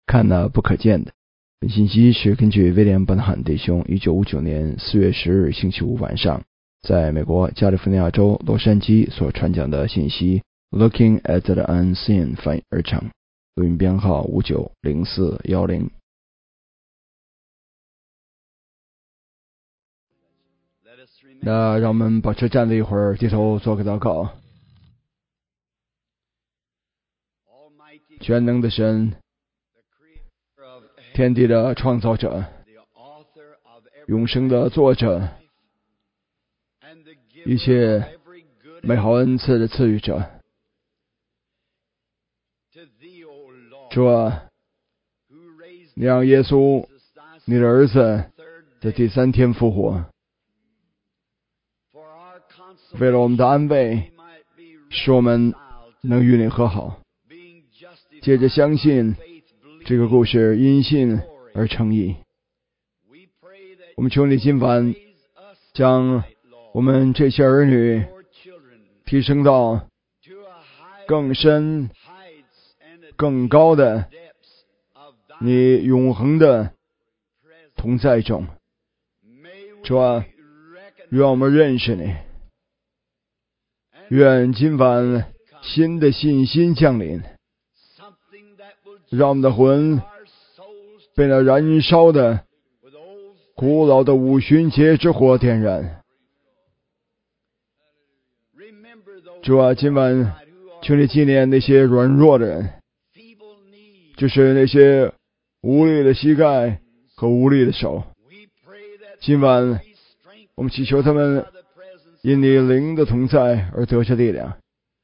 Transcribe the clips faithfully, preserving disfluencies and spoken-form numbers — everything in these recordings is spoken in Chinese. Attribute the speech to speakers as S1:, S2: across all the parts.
S1: 看那不可见的。本信息是根据威廉·本汉弟兄一九五九年四月十日星期五晚上在美国加利福尼亚州洛杉矶所传讲的信息 Looking at the Unseen 翻译而成，录音编号五九零四一零。那让我们保持站立一会儿，低头做个祷告。全能的神，天地的创造者，永生的作者，一切美好恩赐的赐予者，主啊，你让耶稣你的儿子在第三天复活，为了我们的安慰，使我们能与你和好。接着相信这个故事因信而成义。我们求你今晚将我们这些儿女提升到更深更高的你永恒的同在中。主啊，愿我们认识你，愿今晚新的信心降临，让我们的魂被那燃烧的古老的五旬节之火点燃。主啊，今晚求你纪念那些软弱的人，就是那些无力的膝盖和无力的手。今晚我们祈求他们因你灵的同在而得着力量，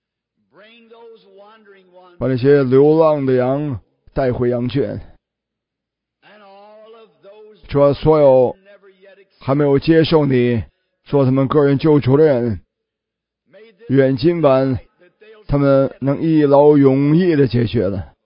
S1: 把那些流浪的羊带回羊圈。主啊，所有还没有接受你做他们个人救主的人，愿今晚他们能一劳永逸的解决了。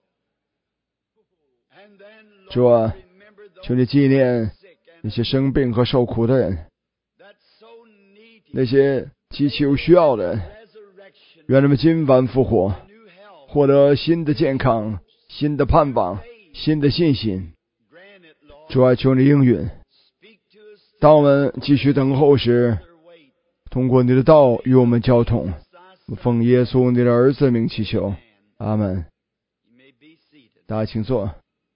S1: 主啊，求你纪念那些生病和受苦的人，那些极其有需要的人，愿他们今晚复活，获得新的健康、新的盼望、新的信心。主啊，求你应允。当我们继续等候时，通过你的道与我们交通。奉耶稣你的儿子名祈求，阿们。大家请坐。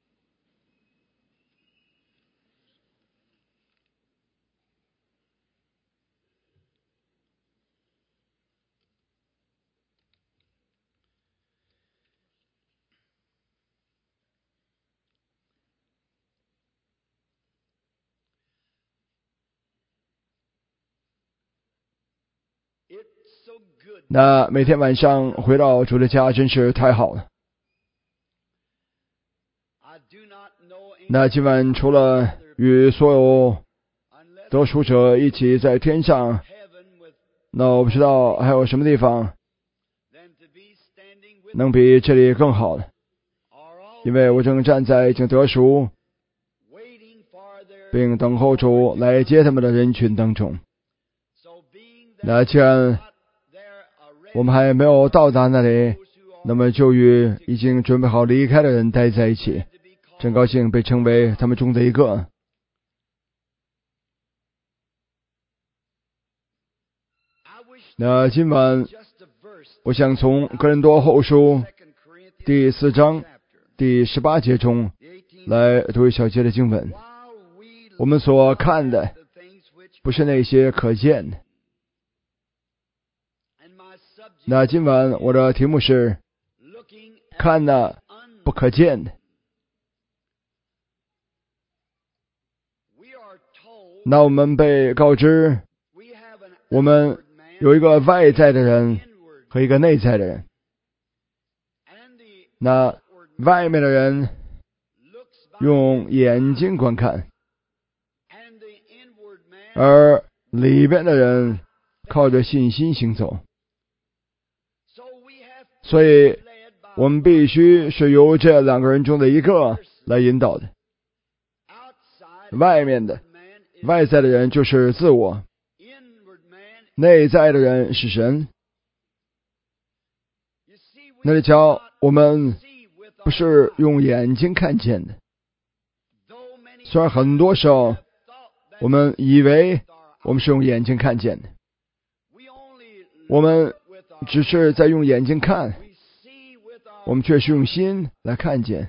S1: 那每天晚上回到主的家真是太好了。那今晚除了与所有得赎者一起在天上，那我不知道还有什么地方能比这里更好的，因为我正站在已经得赎并等候主来接他们的人群当中。那既然我们还没有到达那里，那么就与已经准备好离开的人待在一起，真高兴被称为他们中的一个。那今晚我想从哥林多后书第四章第十八节中来读一小节的经文。我们所看的不是那些可见的。那今晚我的题目是看那不可见的。那我们被告知我们有一个外在的人和一个内在的人。那外面的人用眼睛观看，而里边的人靠着信心行走。所以我们必须是由这两个人中的一个来引导的。外面的外在的人就是自我，内在的人是神。那里瞧，我们不是用眼睛看见的。虽然很多时候我们以为我们是用眼睛看见的，我们只是在用眼睛看，我们却是用心来看见。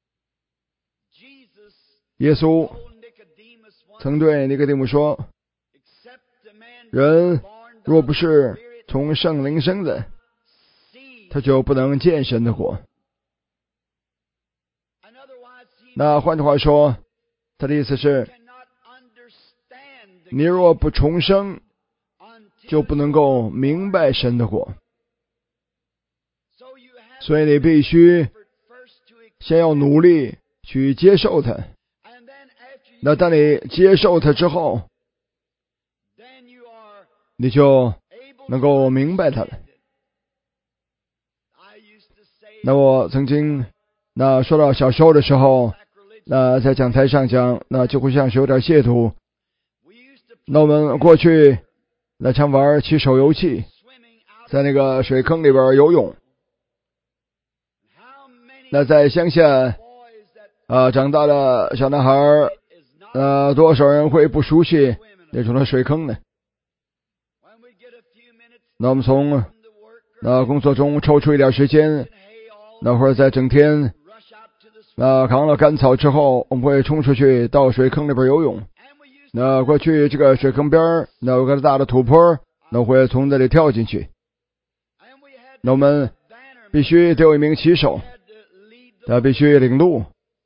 S1: 耶稣曾对尼哥底母说，人若不是从圣灵生的，他就不能见神的国。那换句话说，他的意思是，你若不重生，就不能够明白神的国。所以你必须先要努力去接受它。那当你接受它之后，你就能够明白它了。那我曾经那说到小时候的时候，那在讲台上讲，那就会像是有点亵渎。那我们过去那常玩起手游戏，在那个水坑里边游泳。那在乡下啊长大的小男孩，呃，多少人会不熟悉那种的水坑呢？那我们从那工作中抽出一点时间，那会儿在整天那扛了干草之后，我们会冲出去到水坑里边游泳。那过去这个水坑边那有个大的土坡，那我会从那里跳进去。那我们必须得有一名骑手，他必须领路。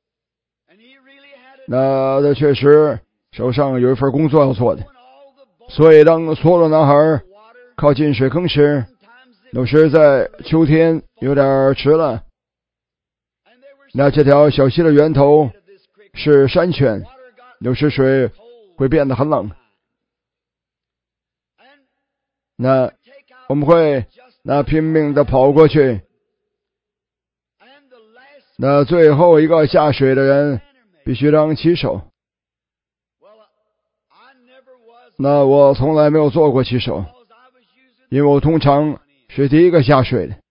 S1: 那他确实手上有一份工作要做的，所以当所有的男孩靠近水坑时，有时在秋天有点迟了。那这条小溪的源头是山泉，有时水会变得很冷。那我们会那拼命的跑过去，那最后一个下水的人必须当骑手。那我从来没有做过骑手，因为我通常是第一个下水的。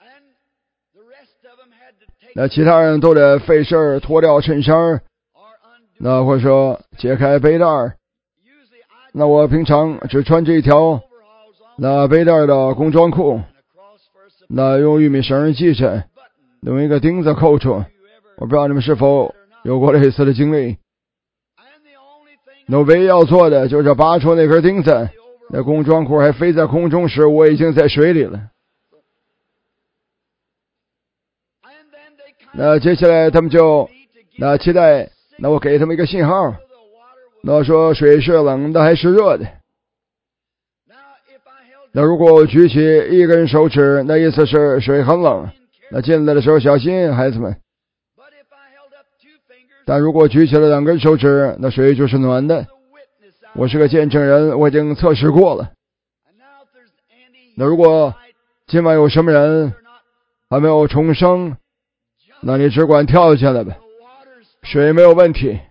S1: 那其他人都得费事脱掉衬衫，那或者说解开背带。那我平常只穿着一条那背带的工装裤，那用玉米绳系着，用一个钉子扣住。我不知道你们是否有过类似的经历。那唯一要做的就是拔出那根钉子，那工装裤还飞在空中时，我已经在水里了。那接下来他们就那期待，那我给他们一个信号，那我说水是冷的还是热的。那如果我举起一根手指，那意思是水很冷，那进来的时候小心，孩子们。但如果举起了两根手指，那水就是暖的。我是个见证人，我已经测试过了。那如果今晚有什么人还没有重生，那你只管跳下来吧，水没有问题。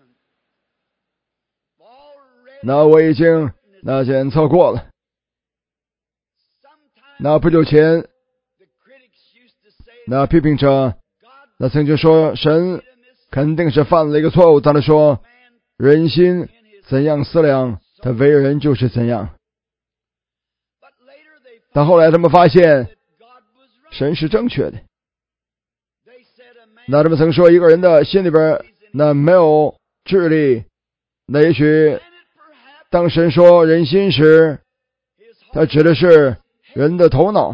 S1: 那我已经那检测过了。那不久前，那批评者那曾经说，神肯定是犯了一个错误。他说，人心怎样思量，他为人就是怎样。但后来他们发现，神是正确的。那他们曾说，一个人的心里边那没有智力，那也许当神说人心时，他指的是人的头脑，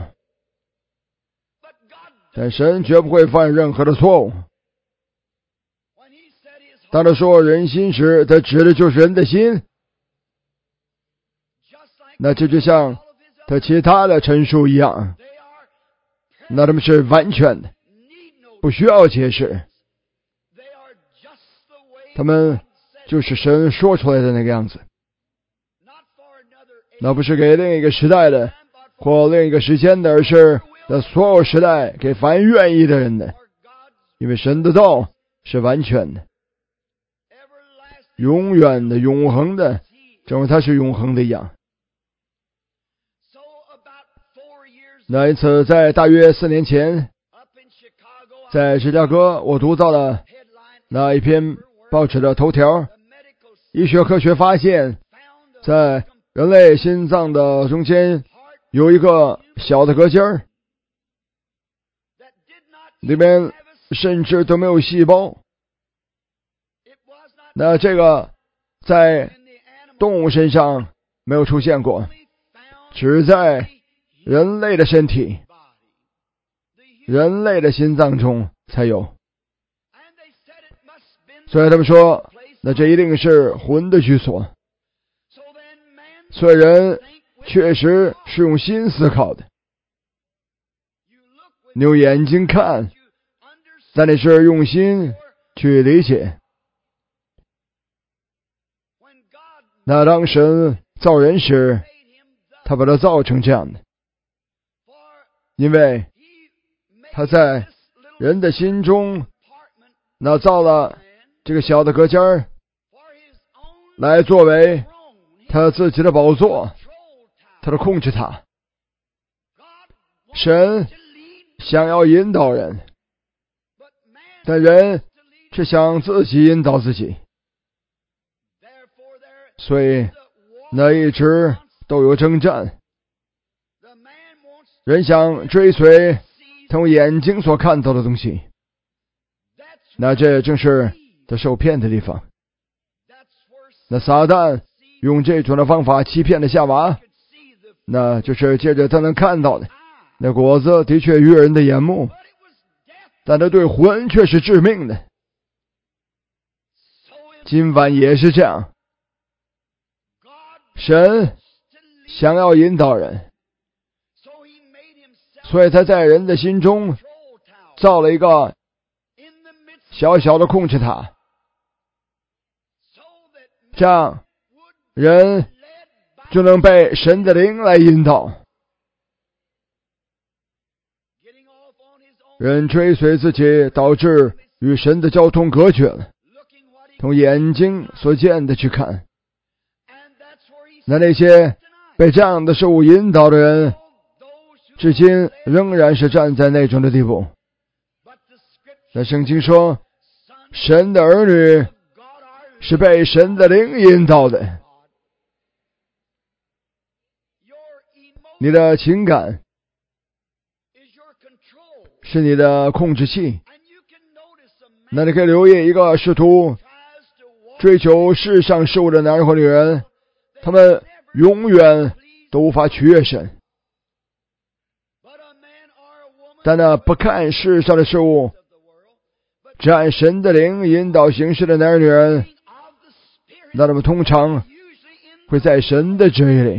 S1: 但神绝不会犯任何的错误。当他说人心时，他指的就是人的心。那这就像他其他的陈述一样，那他们是完全的，不需要解释，他们就是神说出来的那个样子。那不是给另一个时代的或另一个时间的，而是在所有时代给凡愿意的人的。因为神的道是完全的，永远的，永恒的，正如它是永恒的一样。那一次在大约四年前， 在芝加哥，我读到了那一篇报纸的头条，医学科学发现，在人类心脏的中间有一个小的隔间儿，里面甚至都没有细胞。那这个在动物身上没有出现过，只在人类的身体、人类的心脏中才有。所以他们说，那这一定是魂的居所。所以人确实是用心思考的，你用眼睛看，但你是用心去理解。那当神造人时，他把它造成这样的，因为他在人的心中那造了这个小的隔间儿，来作为他自己的宝座，他的控制塔。神想要引导人，但人却想自己引导自己，所以那一直都有征战。人想追随他用眼睛所看到的东西，那这正是他受骗的地方。那撒旦用这种的方法欺骗了夏娃，那就是借着他能看到的那果子的确悦人的眼目，但他对魂却是致命的。今晚也是这样，神想要引导人，所以他在人的心中造了一个小小的控制塔，这样人就能被神的灵来引导。人追随自己，导致与神的交通隔绝了，从眼睛所见的去看。那那些被这样的事物引导的人，至今仍然是站在那种的地步。那圣经说，神的儿女是被神的灵引导的。你的情感是你的控制器。那你可以留意一个试图追求世上事物的男人或女人，他们永远都无法取悦神。但那不看世上的事物，只按神的灵引导行事的男人女人，那他们通常会在神的旨意里。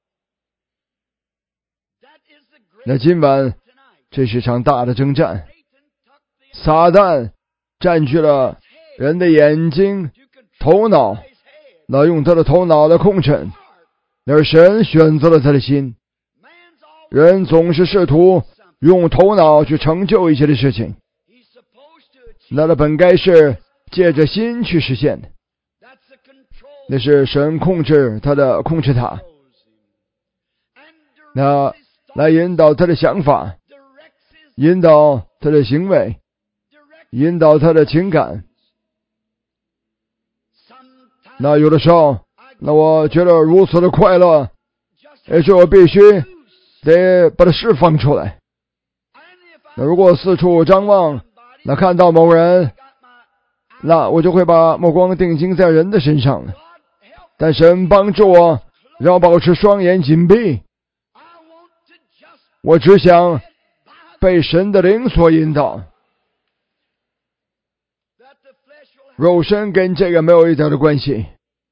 S1: 那今晚这是场大的征战，撒旦占据了人的眼睛、头脑，那用他的头脑来控制，而神选择了他的心。人总是试图用头脑去成就一切的事情，那他本该是借着心去实现的。那是神控制他的控制塔，那来引导他的想法，引导他的行为，引导他的情感。那有的时候，那我觉得如此的快乐，也是我必须得把它释放出来。那如果四处张望，那看到某人，那我就会把目光定睛在人的身上了。但神帮助我，让我保持双眼紧闭。我只想被神的灵所引导，肉身跟这个没有一点的关系。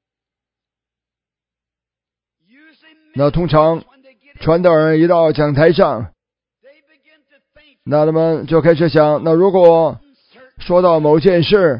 S1: 那通常传道人一到讲台上，那他们就开始想，那如果说到某件事，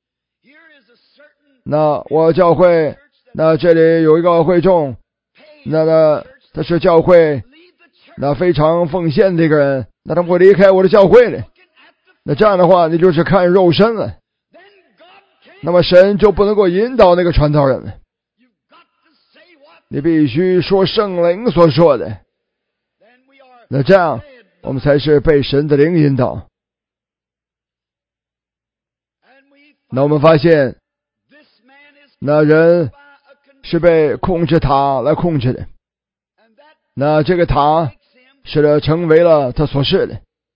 S1: 那我教会，那这里有一个会众，那个他是教会那非常奉献的一个人，那他们会离开我的教会的。那这样的话，你就是看肉身了，那么神就不能够引导那个传道人了。你必须说圣灵所说的，那这样我们才是被神的灵引导。 那我们发现，那人是被控制塔来控制的，那这个塔使得成为了他所是的，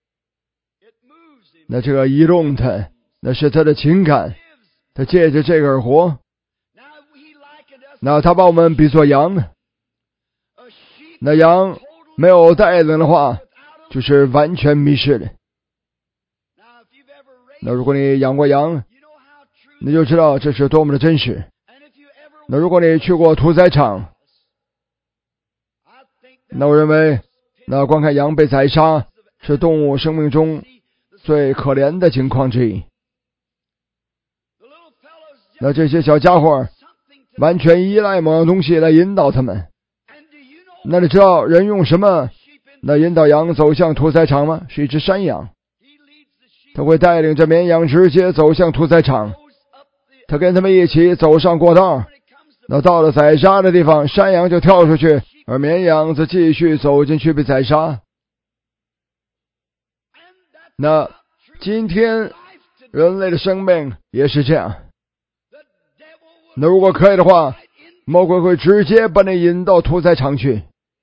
S1: 那这个移动他，那是他的情感，他借着这个而活。那他把我们比作羊，那羊没有带领的话，就是完全迷失的。那如果你养过羊，你就知道这是多么的真实。那如果你去过屠宰场，那我认为，那观看羊被宰杀是动物生命中最可怜的情况之一。那这些小家伙完全依赖某样东西来引导他们。那你知道人用什么来引导羊走向屠宰场吗？是一只山羊。他会带领着绵羊直接走向屠宰场，他跟他们一起走上过道，那到了宰杀的地方，山羊就跳出去，而绵羊则继续走进去被宰杀。那今天人类的生命也是这样。那如果可以的话，魔鬼会直接把你引到屠宰场去，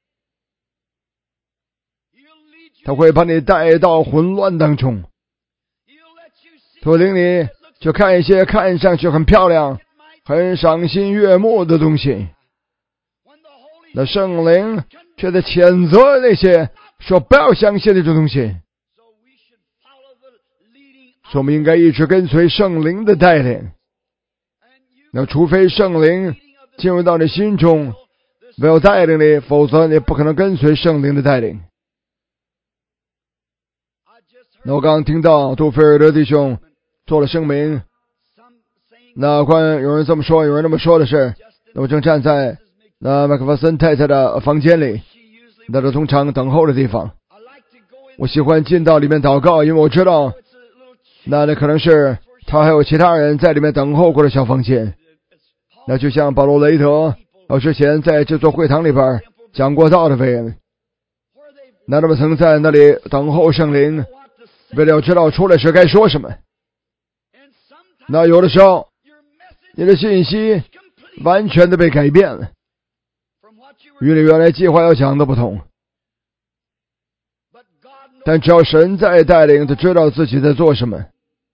S1: 他会把你带到混乱当中，他会领你去看一些看上去很漂亮、很赏心悦目的东西。那圣灵却在谴责那些说不要相信的这种东西。所以我们应该一直跟随圣灵的带领。那除非圣灵进入到你心中，没有带领你，否则你不可能跟随圣灵的带领。那我刚刚听到杜菲尔德弟兄做了声明，那关于有人这么说，有人那么说的是，那我正站在那麦克弗森太太的房间里，那是通常等候的地方。我喜欢进到里面祷告，因为我知道那那可能是他还有其他人在里面等候过的小房间。那就像保罗雷德我之前在这座会堂里边讲过道的为人，那他们曾在那里等候圣灵，为了要知道出来时该说什么。那有的时候你的信息完全的被改变了，与你原来计划要讲的不同。但只要神在带领，就知道自己在做什么。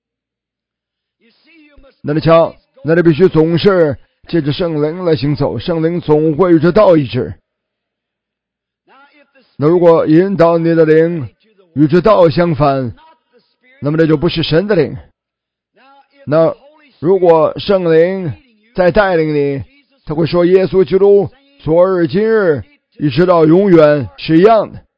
S1: 那你瞧，那你必须总是借着圣灵来行走，圣灵总会与这道一致。那如果引导你的灵与这道相反，那么这就不是神的灵。那如果圣灵在带领你，他会说耶稣基督昨日今日一直到永远是一样的。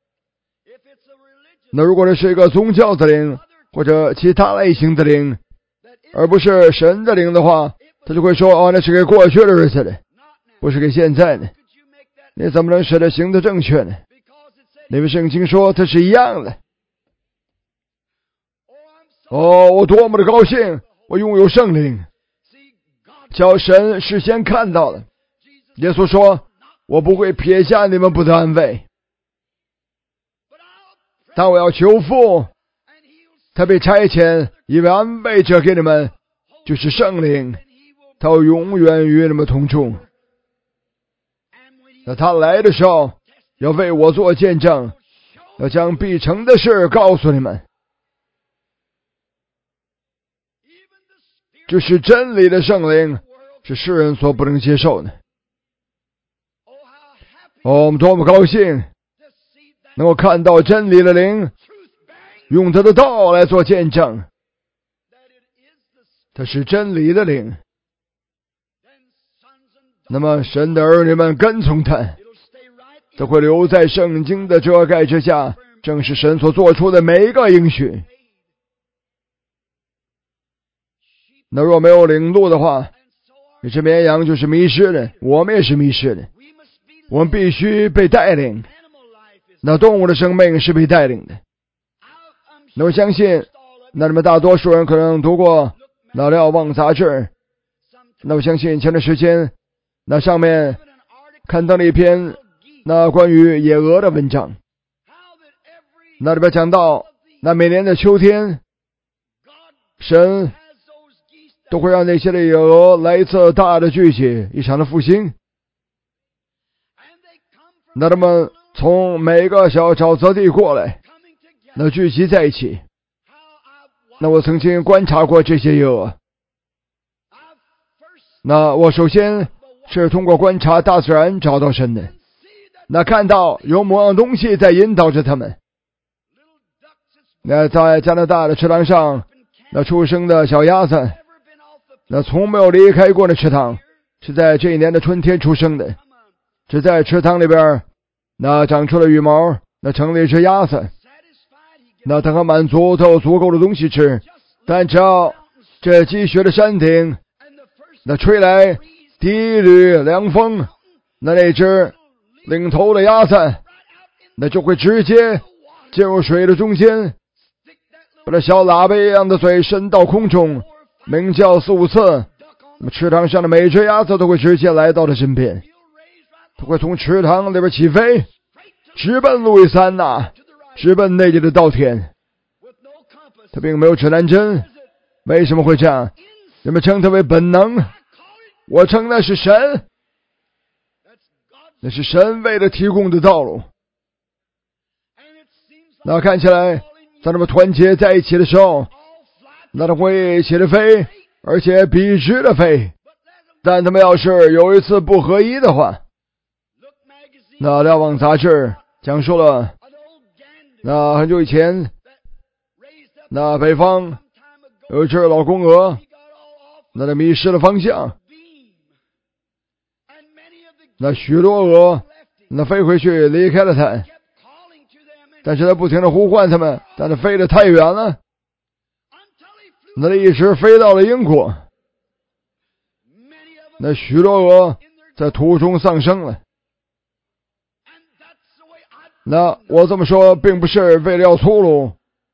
S1: 那如果这是一个宗教的灵或者其他类型的灵，而不是神的灵的话，他就会说哦，那是给过去的日子的，不是给现在的。你怎么能使得行得正确呢？因为圣经说它是一样的。哦，我多么的高兴，我拥有圣灵，叫神事先看到了。耶稣说，我不会撇下你们不得安慰，但我要求父，他被差遣一位安慰者给你们，就是圣灵，他要永远与你们同住。那他来的时候要为我做见证，要将必成的事告诉你们。这是真理的圣灵，是世人所不能接受的。哦，我们多么高兴能够看到真理的灵用他的道来做见证，他是真理的灵。那么神的儿女们跟从他，他会留在圣经的遮盖之下，正是神所做出的每一个应许。那若没有领路的话，这只绵羊就是迷失的，我们也是迷失的。我们必须被带领，那动物的生命是被带领的。那我相信那你们大多数人可能读过那瞭望杂志，那我相信前段时间那上面看到了一篇那关于野鹅的文章，那里边讲到那每年的秋天，神都会让那些的野鹅来一次大的聚集，一场的复兴。那他们从每个小沼泽地过来，那聚集在一起。那我曾经观察过这些野鹅。那我首先是通过观察大自然找到神的，那看到有某样东西在引导着他们。那在加拿大的池塘上，那出生的小鸭子，那从没有离开过的池塘，是在这一年的春天出生的，只在池塘里边，那长出了羽毛，那成了一只鸭子。那它很满足，它有足够的东西吃，但只要这积雪的山顶，那吹来第一缕凉风，那那只领头的鸭子，那就会直接进入水的中间，把那小喇叭一样的嘴伸到空中，鸣叫四五次。那么池塘上的每只鸭子都会直接来到他身边，它会从池塘里边起飞，直奔路易斯安那，直奔那里的稻田。它并没有指南针。为什么会这样？人们称它为本能，我称那是神，那是神为了提供的道路。那看起来在他们团结在一起的时候，那他会一起的飞，而且笔直的飞。但他们要是有一次不合一的话，那瞭望杂志讲述了，那很久以前，那北方有一只老公鹅，那它迷失了方向，那许多鹅那飞回去离开了它，但是它不停地呼唤它们，但它飞得太远了，那它一直飞到了英国。那许多鹅在途中丧生了。那我这么说并不是为了要粗鲁，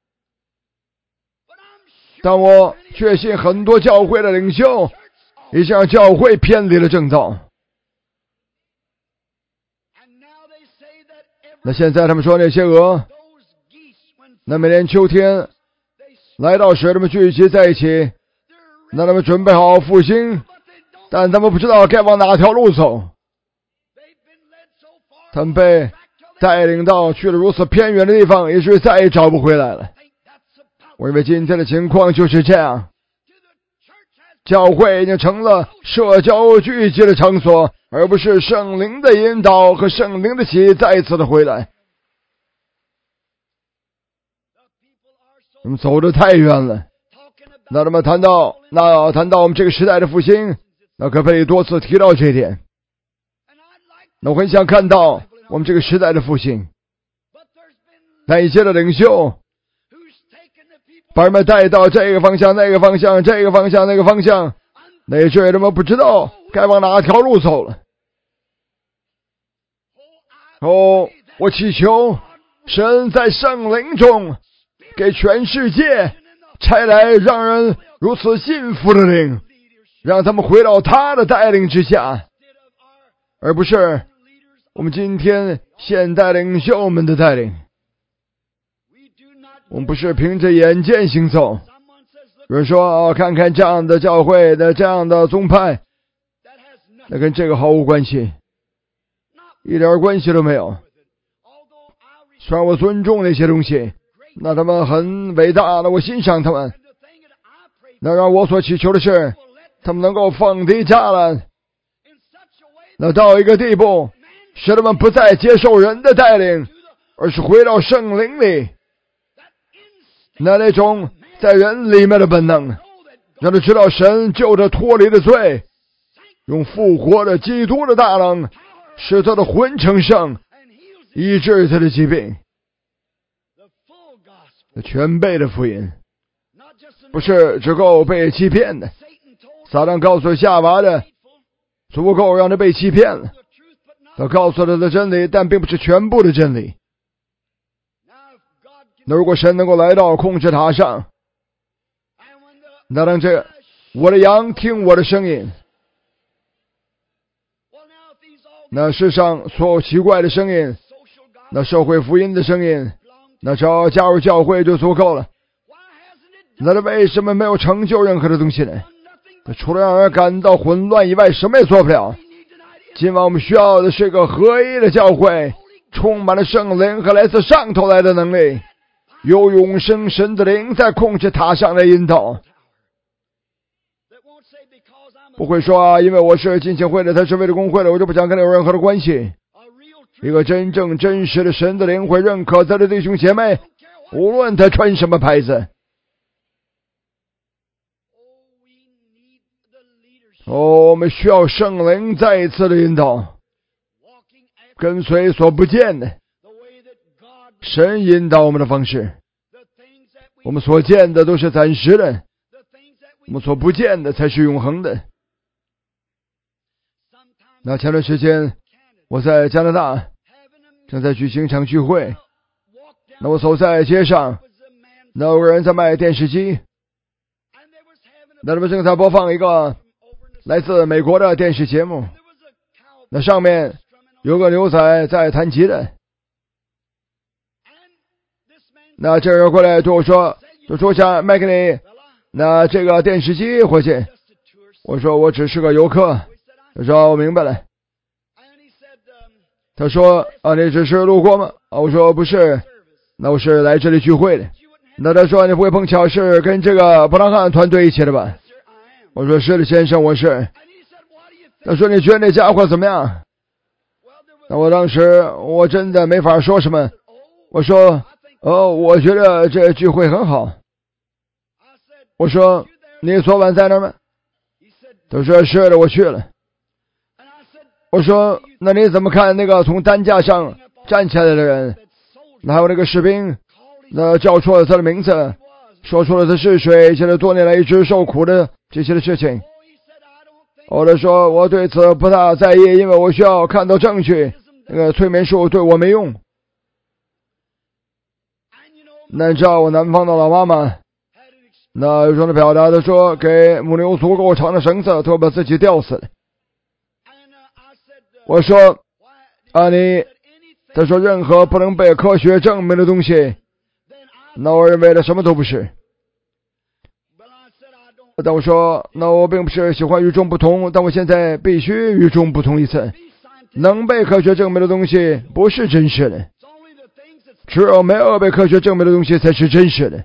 S1: 但我确信很多教会的领袖已经让教会偏离了正道。那现在他们说那些鹅，那每年秋天来到时，他们聚集在一起，那他们准备好复兴，但他们不知道该往哪条路走。他们被带领到去了如此偏远的地方，也许再也找不回来了。我认为今天的情况就是这样，教会已经成了社交聚集的场所，而不是圣灵的引导和圣灵的喜再一次的回来。我们走得太远了。那他们谈到那谈到我们这个时代的复兴，那可不可以多次提到这一点？那我很想看到我们这个时代的复兴。那一些的领袖把人们带到这个方向那个方向这个方向那个方向，那些人们不知道该往哪条路走了。哦，我祈求神在圣灵中给全世界差来让人如此信服的灵，让他们回到他的带领之下，而不是我们今天现代领袖们的带领。我们不是凭着眼见行走。比如说、哦、看看这样的教会的这样的宗派，那跟这个毫无关系，一点关系都没有。虽然我尊重那些东西，那他们很伟大，那我欣赏他们，那让我所祈求的是他们能够放低栅栏，那到一个地步使他们不再接受人的带领，而是回到圣灵里，那那种在人里面的本能，让他知道神救着脱离的罪，用复活的基督的大能使他的魂成圣，医治他的疾病。全备的福音不是只够被欺骗的。撒旦告诉夏娃的足够让他被欺骗了，他告诉他的真理，但并不是全部的真理。那如果神能够来到控制塔上，那让这我的羊听我的声音，那世上所有奇怪的声音，那社会福音的声音，那只要加入教会就足够了。那他为什么没有成就任何的东西呢？ 除了让人感到混乱以外，什么也做不了。今晚我们需要的是个合一的教会，充满了圣灵和来自上头来的能力，有永生神的灵在控制他上的引导。不会说啊，因为我是浸信会的，他是为了公会的，我就不想跟他有任何的关系。一个真正真实的神的灵会认可他的弟兄姐妹，无论他穿什么牌子。哦，我们需要圣灵再一次的引导，跟随所不见的神引导我们的方式。我们所见的都是暂时的，我们所不见的才是永恒的。那前段时间我在加拿大正在举行一场聚会，那我走在街上，那有个人在卖电视机，那他们正在播放一个来自美国的电视节目，那上面有个牛仔在弹吉他。那这人过来对我说，就说想卖给你那这个电视机回去。我说我只是个游客。他说我明白了。他说啊，你只是路过吗？啊，我说不是，那我是来这里聚会的。那他说你不会碰巧是跟这个布朗汉团队一起的吧？我说是的先生，我是。他说你觉得那家伙怎么样？那我当时我真的没法说什么。我说哦，我觉得这聚会很好。我说你昨晚在那儿吗？他说是的，我去了。我说那你怎么看那个从担架上站起来的人，还有那个士兵那叫错了他的名字，说出了他是谁，现在多年来一直受苦的这些的事情。我就说我对此不大在意，因为我需要看到证据，那个催眠术对我没用。那你知道我南方的老妈妈那有种的表达，他说给母牛足够长的绳子，都把自己吊死了。我说啊你，他说任何不能被科学证明的东西，那我认为他什么都不是。但我说那我并不是喜欢与众不同，但我现在必须与众不同一次。能被科学证明的东西不是真实的，只有没有被科学证明的东西才是真实的。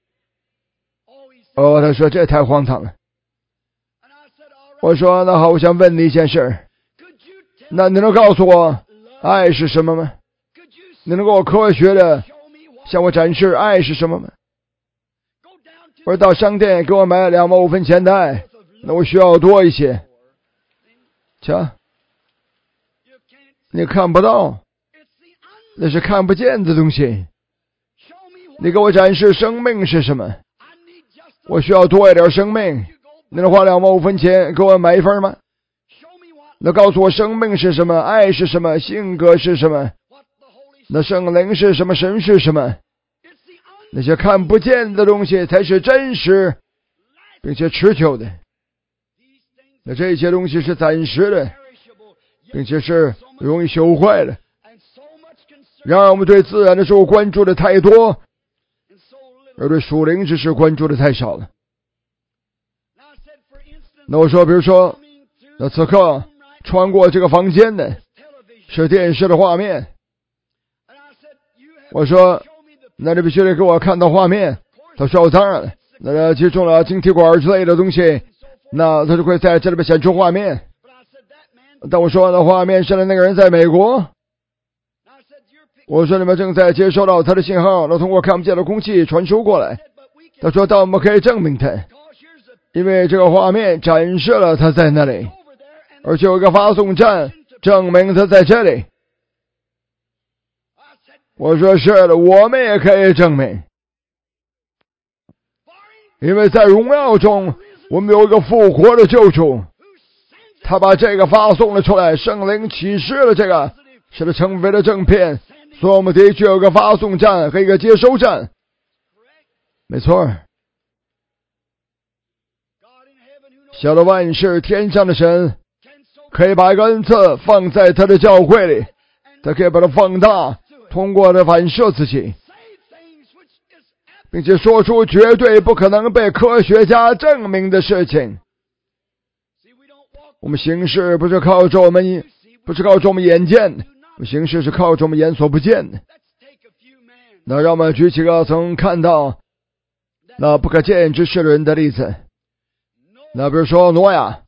S1: 哦，他说这太荒唐了。我说那好，我想问你一件事，那你能告诉我爱是什么吗？你能够科学的向我展示爱是什么吗？我说到商店给我买两毛五分钱的爱，那我需要多一些。瞧，你看不到，那是看不见的东西。你给我展示生命是什么？我需要多一点生命。你能花两毛五分钱给我买一份吗？那告诉我生命是什么，爱是什么，性格是什么，那圣灵是什么，神是什么。那些看不见的东西才是真实并且持久的，那这些东西是暂时的，并且是容易朽坏的。然而我们对自然的事物关注的太多，而对属灵之事关注的太少了。那我说比如说，那此刻穿过这个房间的是电视的画面。我说那你必须得给我看到画面。他说当然了，那击中了晶体管之类的东西，那他就会在这里边显出画面。但我说那画面是那个人在美国。我说你们正在接收到他的信号，那通过看不见的空气传输过来。他说但我们可以证明他，因为这个画面展示了他在那里，而且有一个发送站证明他在这里。我说是的，我们也可以证明，因为在荣耀中我们有一个复活的救主，他把这个发送了出来，圣灵启示了这个，使它成为了正片，所以我们的确有个发送站和一个接收站。没错，晓得万事天上的神可以把一个恩赐放在他的教会里，他可以把它放大，通过的反射自己，并且说出绝对不可能被科学家证明的事情。 我们行事不是靠着我们，不是靠着我们眼见，我们行事是靠着我们眼所不见的。那让我们举起个曾看到那不可见之事的人的例子。那比如说挪亚，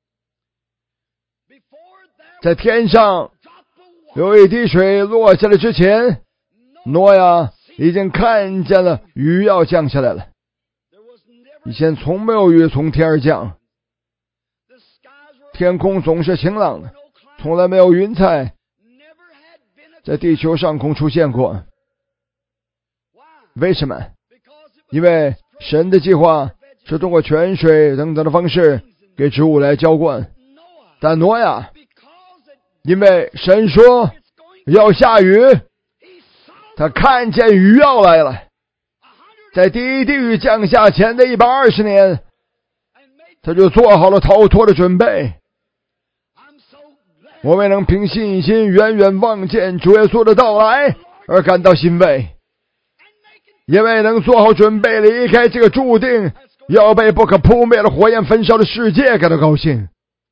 S1: 在天上有一滴水落下来之前，挪亚已经看见了雨要降下来了。以前从没有雨从天而降，天空总是晴朗的，从来没有云彩在地球上空出现过。为什么？因为神的计划是通过泉水等等的方式给植物来浇灌。但挪亚，因为神说要下雨，他看见雨要来了，在第一滴雨降下前的一百二十年，他就做好了逃脱的准备。我们能凭信心远远望见主耶稣的到来而感到欣慰，因为能做好准备离开这个注定要被不可扑灭的火焰焚烧的世界感到高兴。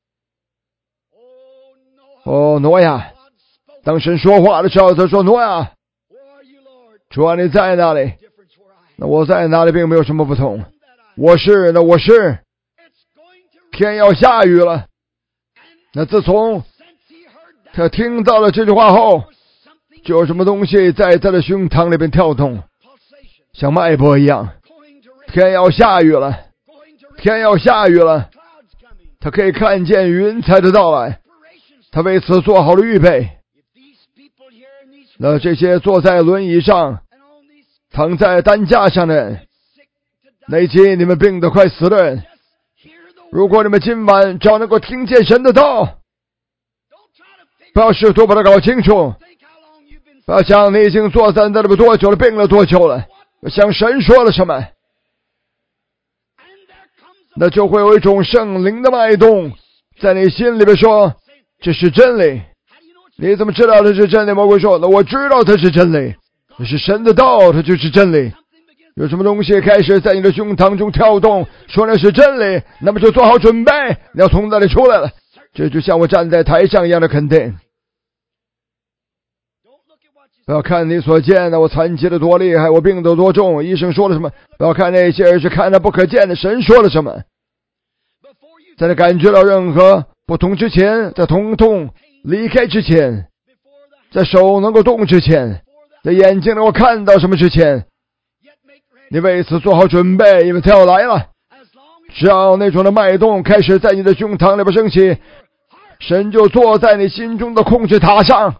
S1: 哦，挪亚，当神说话的时候，他说：挪亚，主啊，你在哪里？那我在哪里并没有什么不同。我是，那我是。天要下雨了。那自从他听到了这句话后，就有什么东西在他的胸膛里边跳动，像脉搏一样。天要下雨了，天要下雨了。他可以看见云彩的到来，他为此做好了预备。那这些坐在轮椅上、躺在担架上的人，那些你们病得快死的人，如果你们今晚只要能够听见神的道，不要试图把它搞清楚，不要想你已经坐在那里多久了，病了多久了，想神说了什么，那就会有一种圣灵的脉动在你心里边说这是真理。你怎么知道这是真理？魔鬼说，那我知道它是真理，这是神的道，它就是真理。有什么东西开始在你的胸膛中跳动，说那是真理，那么就做好准备，你要从那里出来了。这就像我站在台上一样的肯定。不要看你所见的，我残疾的多厉害，我病得多重，医生说了什么。不要看那些，而是看那不可见的，神说了什么。在你感觉到任何不同之前，在疼痛离开之前，在手能够动之前，在眼睛能够看到什么之前，你为此做好准备，因为他要来了。只要那种的脉动开始在你的胸膛里边升起，神就坐在你心中的控制塔上。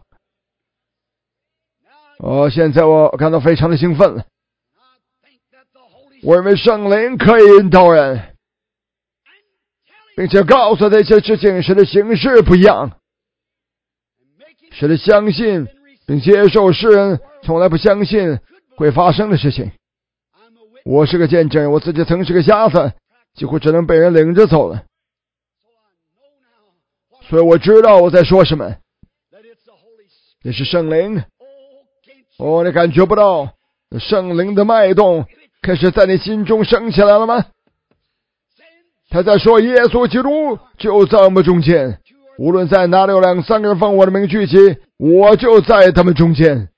S1: 哦，现在我感到非常的兴奋了。我认为圣灵可以引导人，并且告诉这些事情使得形式不一样，使得相信并接受世人从来不相信会发生的事情。我是个见证人，我自己曾是个瞎子，几乎只能被人领着走了，所以我知道我在说什么。那是圣灵。哦，你感觉不到圣灵的脉动开始在你心中升起来了吗？他在说耶稣基督就在我们中间，无论在哪里有两三个人奉我的名聚集，我就在他们中间。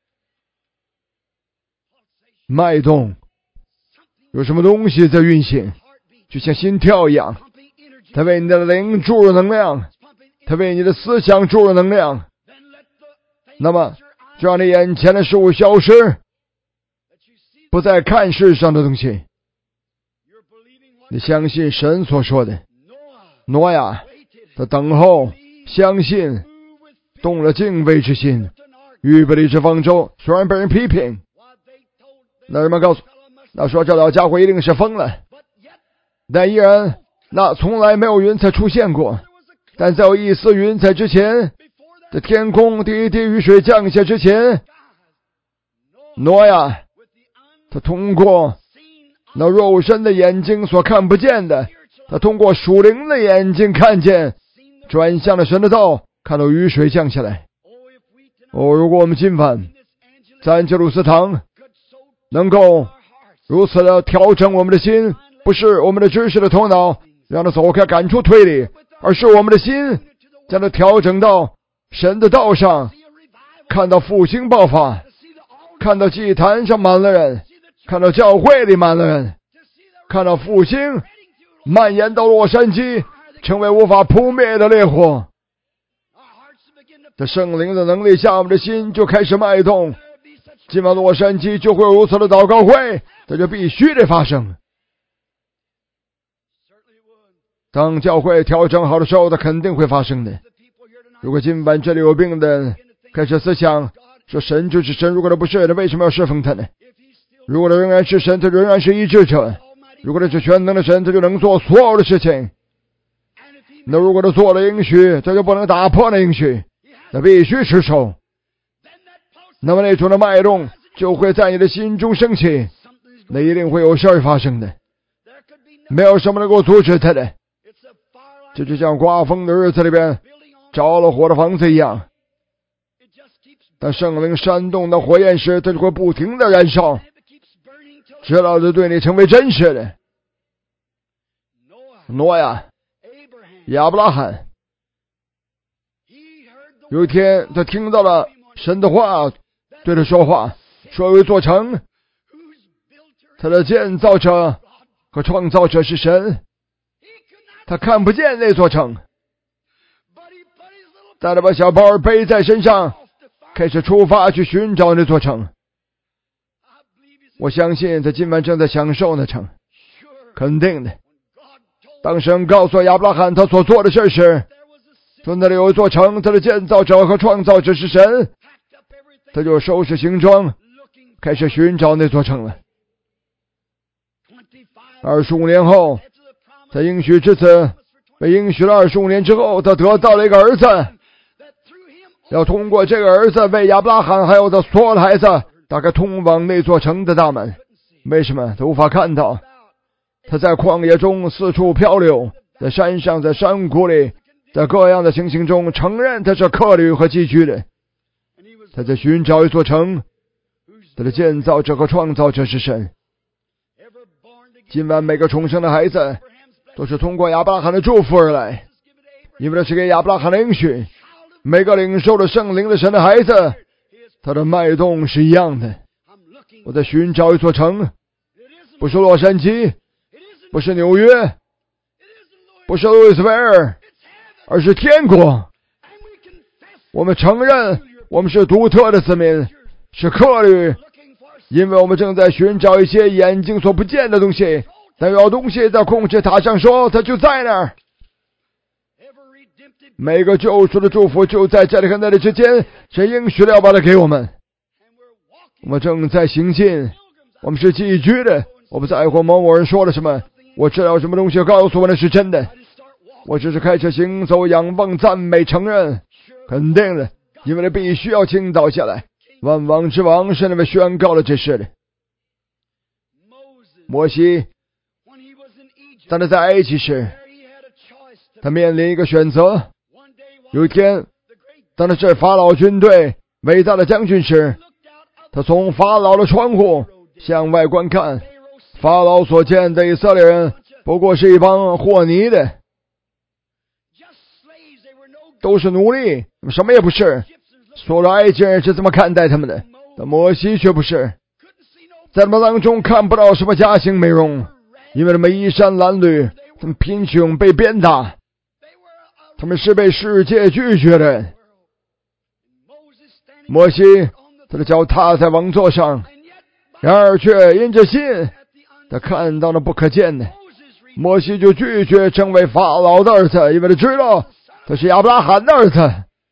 S1: 脉动，有什么东西在运行，就像心跳一样，它为你的灵注入能量，它为你的思想注入能量。那么就让你眼前的事物消失，不再看世上的东西。你相信神所说的。挪亚他等候，相信，动了敬畏之心，预备了一只方舟。虽然被人批评，那人们告诉那说这老家伙一定是疯了，但依然那从来没有云彩出现过。但在有一丝云彩之前，在天空第一滴雨水降下之前，挪亚他通过那肉身的眼睛所看不见的，他通过属灵的眼睛看见，转向了神的道，看到雨水降下来。哦，如果我们今晚在安吉鲁斯堂能够如此的调整我们的心，不是我们的知识的头脑让它走开，赶出推理， 而是我们的心将它调整到神的道上，看到复兴爆发，看到祭坛上满了人，看到教会里满了人，看到复兴蔓延到洛杉矶，成为无法扑灭的烈火。在圣灵的能力下，我们的心就开始脉动。今晚洛杉矶就会有如此的祷告会，这就必须得发生。当教会调整好的时候，它肯定会发生的。如果今晚这里有病的人开始思想说神就是神，如果他不是，他为什么要侍奉他呢？如果他仍然是神，他仍然是医治者。如果他是全能的神，他就能做所有的事情。那如果他做了应许，他就不能打破那应许，他必须持守。那么那种的脉动就会在你的心中升起，那一定会有事儿发生的，没有什么能够阻止他的。这就像刮风的日子里边着了火的房子一样，当圣灵煽动的火焰时，它就会不停的燃烧，直到它对你成为真实的。挪亚、亚伯拉罕，有一天他听到了神的话，对他说话，说有一座城，他的建造者和创造者是神，他看不见那座城，但他把小包背在身上，开始出发去寻找那座城。我相信他今晚正在享受那城，肯定的。当神告诉亚伯拉罕他所做的事时，说那里有一座城，他的建造者和创造者是神，他就收拾行装，开始寻找那座城了。二十五年后，在应许之子被应许了二十五年之后，他得到了一个儿子，要通过这个儿子为亚伯拉罕还有他所有的孩子打开通往那座城的大门。为什么他无法看到？他在旷野中四处漂流，在山上，在山谷里，在各样的情形中承认他是客旅和寄居的。他在寻找一座城，他的建造者和创造者是神。今晚每个重生的孩子都是通过亚伯拉罕的祝福而来，因为这是给亚伯拉罕的应许。每个领受了圣灵的神的孩子，他的脉动是一样的。我在寻找一座城，不是洛杉矶，不是纽约，不是路易斯维尔，而是天国。我们承认我们是独特的子民，是客旅，因为我们正在寻找一些眼睛所不见的东西，但有东西在控制塔上说它就在那儿。每个救赎的祝福就在这里和那里之间，神应许了要把它给我们。我们正在行进，我们是寄居的，我不在乎某某人说了什么，我知道什么东西告诉我那是真的，我只是开始行走，仰望、赞美、承认，肯定的，因为他必须要倾倒下来。万王之王是那么宣告了这事的。摩西当他在埃及时，他面临一个选择。有一天，当他是法老军队伟大的将军时，他从法老的窗户向外观看，法老所见的以色列人不过是一帮和泥的，都是奴隶，什么也不是。所有的埃及人是这么看待他们的，但摩西却不是。在他们当中看不到什么家境美容，因为他们衣衫褴褛，他们贫穷被鞭打，他们是被世界拒绝的人。摩西他的脚踏在王座上，然而却因着信，他看到了不可见的。摩西就拒绝成为法老的儿子，因为他知道他是亚伯拉罕的儿子。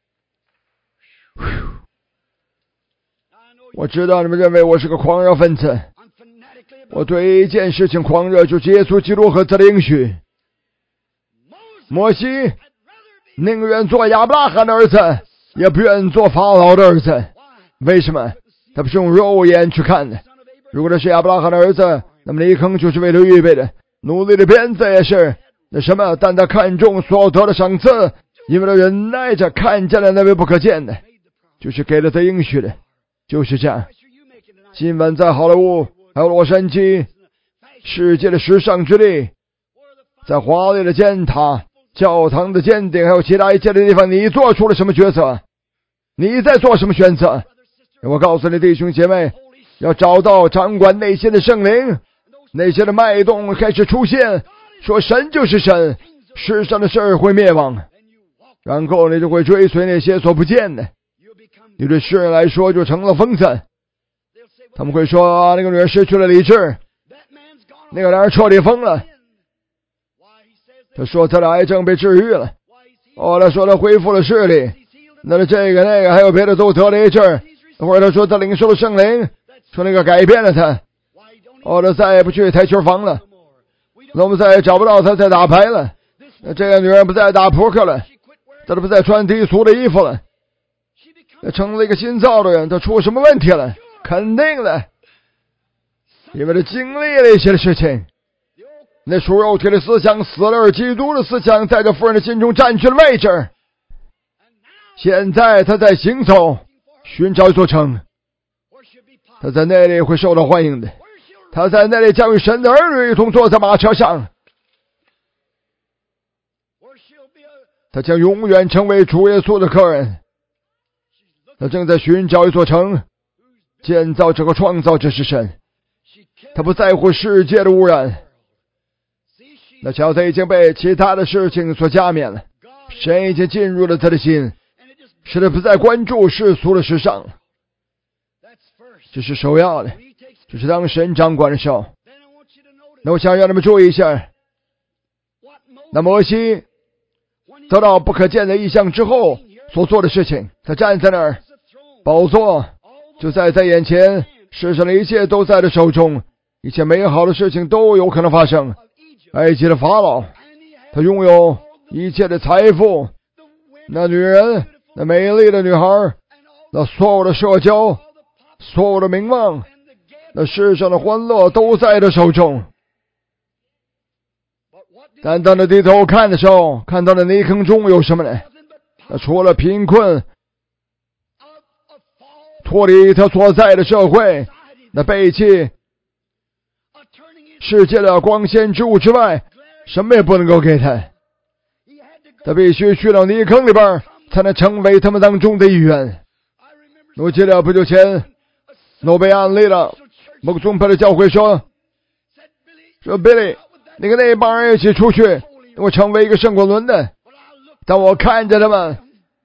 S1: 我知道你们认为我是个狂热分子，我对一件事情狂热，就是耶稣基督和他的应许。摩西宁愿做亚伯拉罕的儿子，也不愿做法老的儿子。为什么？他不是用肉眼去看的。如果他是亚伯拉罕的儿子，那么那一坑就是为他预备的，奴隶的鞭子也是那什么，但他看重所得的赏赐，因为他忍耐着看见了那位不可见的，就是给了他应许的。就是这样，今晚在好莱坞还有洛杉矶，世界的时尚之力，在华丽的尖塔教堂的坚定，还有其他一切的地方，你做出了什么决策？你在做什么选择？我告诉你，弟兄姐妹，要找到掌管内心的圣灵，内心的脉动开始出现，说神就是神，世上的事儿会灭亡，然后你就会追随那些所不见的。你对世人来说就成了疯子，他们会说、啊、那个女人失去了理智，那个男人彻底疯了。他说他的癌症被治愈了，哦，他说他恢复了视力，那么这个那个还有别的都得了一阵，或者他说他领受了圣灵，说那个改变了他，哦，他再也不去台球房了，那我们再也找不到他在打牌了，这个女人不再打扑克了，他都不再穿低俗的衣服了，他成了一个新造的人，他出什么问题了？肯定的，因为他经历了一些的事情。那属肉体的思想死了，而基督的思想在这妇人的心中占据了位置。现在他在行走，寻找一座城，他在那里会受到欢迎的，他在那里将与神的儿女一同坐在马车上，他将永远成为主耶稣的客人。他正在寻找一座城，建造者和创造者是神，他不在乎世界的污染。那乔他已经被其他的事情所加冕了，神已经进入了他的心，使他不再关注世俗的时尚了。这是首要的，这是当神掌管的时候。那我想让他们注意一下，那摩西得到不可见的异象之后所做的事情，他站在那儿，宝座就在他眼前，世上的一切都在他手中，一切美好的事情都有可能发生。埃及的法老，他拥有一切的财富，那女人，那美丽的女孩，那所有的社交，所有的名望，那世上的欢乐都在他手中。但当他低头看的时候，看到了泥坑中有什么呢？那除了贫困，脱离他所在的社会，那背弃世界的光鲜之物之外，什么也不能够给他。他必须去到泥坑里边，才能成为他们当中的一员。我记得不久前，诺贝案例了某个宗派的教会说，说 Billy， 你跟那帮人一起出去，我成为一个圣果伦的。当我看着他们，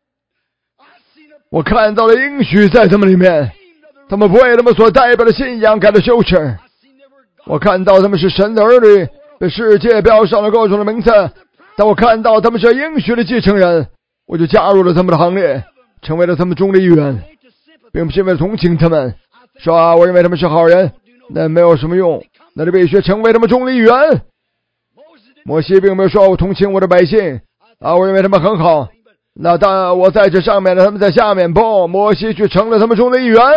S1: 我看到了应许在他们里面，他们不为他们所代表的信仰感到羞耻。我看到他们是神的儿女，被世界标上了各种的名字。当我看到他们是应许的继承人，我就加入了他们的行列，成为了他们中的一员，并不是因为同情他们，说啊，我认为他们是好人，那没有什么用，那就必须成为他们中的一员。摩西并没有说我同情我的百姓啊，我认为他们很好，那当然我在这上面，他们在下面，不，摩西却成了他们中的一员。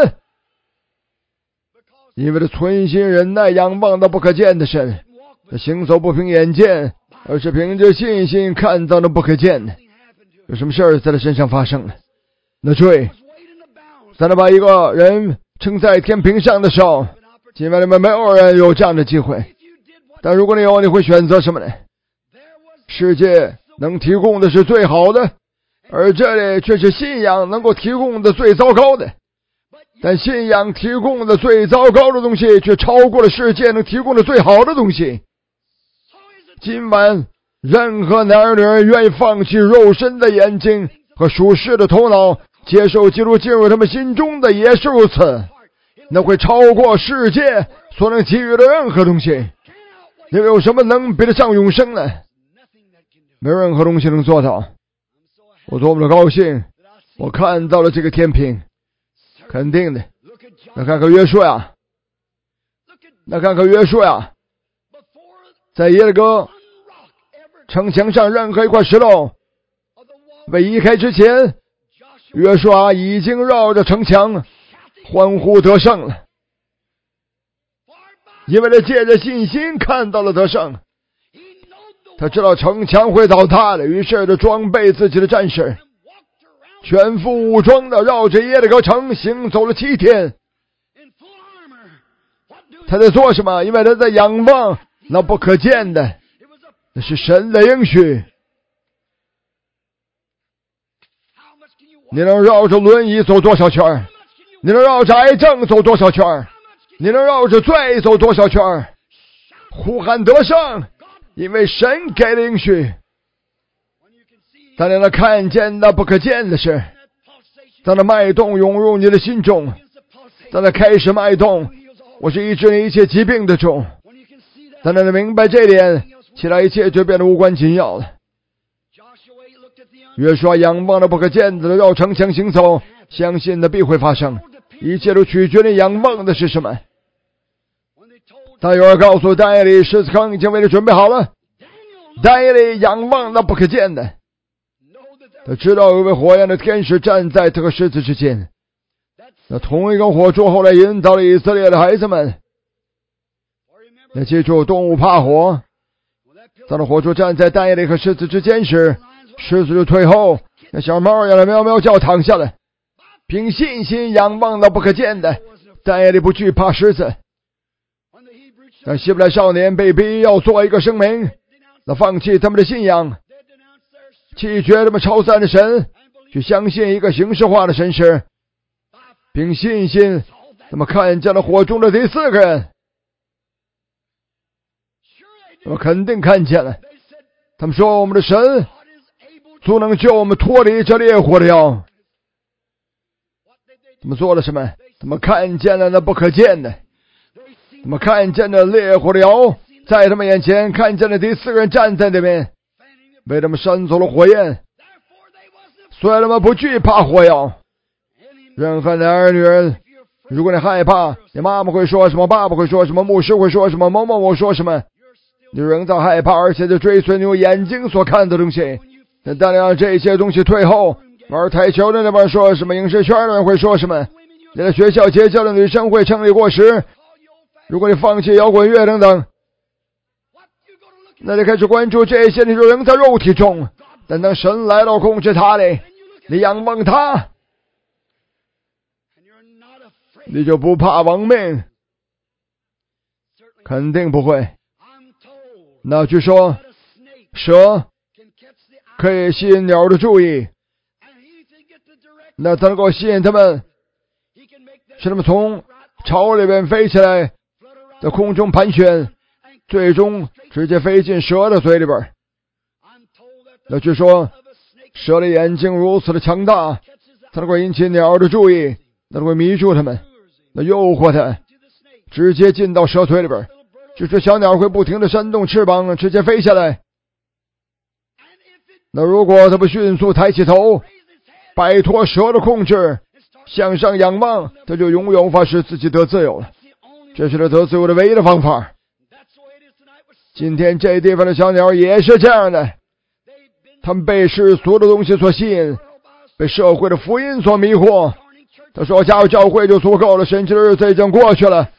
S1: 因为他存心忍耐，仰望到不可见的神，他行走不凭眼见，而是凭着信心看到那不可见的。有什么事儿在他身上发生了？那罪在他把一个人撑在天平上的时候，今晚你们没有人有这样的机会。但如果你有，你会选择什么呢？世界能提供的是最好的，而这里却是信仰能够提供的最糟糕的。但信仰提供的最糟糕的东西，却超过了世界能提供的最好的东西。今晚，任何男儿女人愿意放弃肉身的眼睛和属世的头脑，接受基督进入他们心中的，也是如此。那会超过世界所能给予的任何东西。因为有什么能比得上永生呢？没有任何东西能做到。我多么的高兴，我看到了这个天平。肯定的，那看看约书亚，那看看约书亚，在耶利哥城墙上任何一块石头被移开之前，约书亚已经绕着城墙欢呼得胜了，因为他借着信心看到了得胜，他知道城墙会倒塌的，于是他装备自己的战士，全副武装的绕着耶利哥城行走了七天。他在做什么？因为他在仰望那不可见的，那是神的应许， 你能绕着轮椅走多少圈？你能绕着癌症走多少圈？你能绕着罪走多少圈？呼喊得胜，因为神给了应许。当你能看见那不可见的事，当那脉动涌入你的心中，当他开始脉动，我是医治你一切疾病的主。当他能明白这一点，其他一切就变得无关紧要了。约书亚仰望了不可见的绕城墙行走，相信的必会发生，一切都取决于仰望的是什么。当有人告诉但以理狮子坑已经为你准备好了，但以理仰望那不可见的，他知道有位火焰的天使站在这个狮子之间。那同一根火柱后来引导了以色列的孩子们。那记住，动物怕火。当那火柱站在但以理和狮子之间时，狮子就退后，那小猫也喵喵叫躺下了。凭信心仰望那不可见的，但以理不惧怕狮子。当希伯来少年被逼要做一个声明，那放弃他们的信仰，弃绝他们超自然的神，去相信一个形式化的神时，凭信心他们看见了火中的第四个人。他们肯定看见了。他们说，我们的神足能救我们脱离这烈火的腰。他们做了什么？他们看见了那不可见的。他们看见了烈火的窑，在他们眼前看见了第四个人站在那边，为他们扇走了火焰，所以他们不惧怕火窑。任何男儿女人，如果你害怕，你妈妈会说什么，爸爸会说什么，牧师会说什么，某某某说什么，你仍在害怕，而且在追随你用眼睛所看的东西。当你让这些东西退后，玩台球的那边说什么，影视圈的人会说什么，你在学校结交的女生会称你过时，如果你放弃摇滚乐等等，那你开始关注这些，你就仍在肉体中。但当神来到控制他里，你仰望他，你就不怕亡命，肯定不会。那据说蛇可以吸引鸟的注意，那它能够吸引他们，使他们从巢里边飞起来，在空中盘旋，最终直接飞进蛇的嘴里边。那据说蛇的眼睛如此的强大，它能够引起鸟的注意，能够迷住它们，那诱惑它直接进到蛇腿里边。就是小鸟会不停的扇动翅膀，直接飞下来。那如果它不迅速抬起头，摆脱蛇的控制，向上仰望，它就永远无法使自己得自由了。这是它得自由的唯一的方法。今天这地方的小鸟也是这样的，他们被世俗的东西所吸引，被社会的福音所迷惑。他说加入教会就足够了，神奇的日子已经过去了，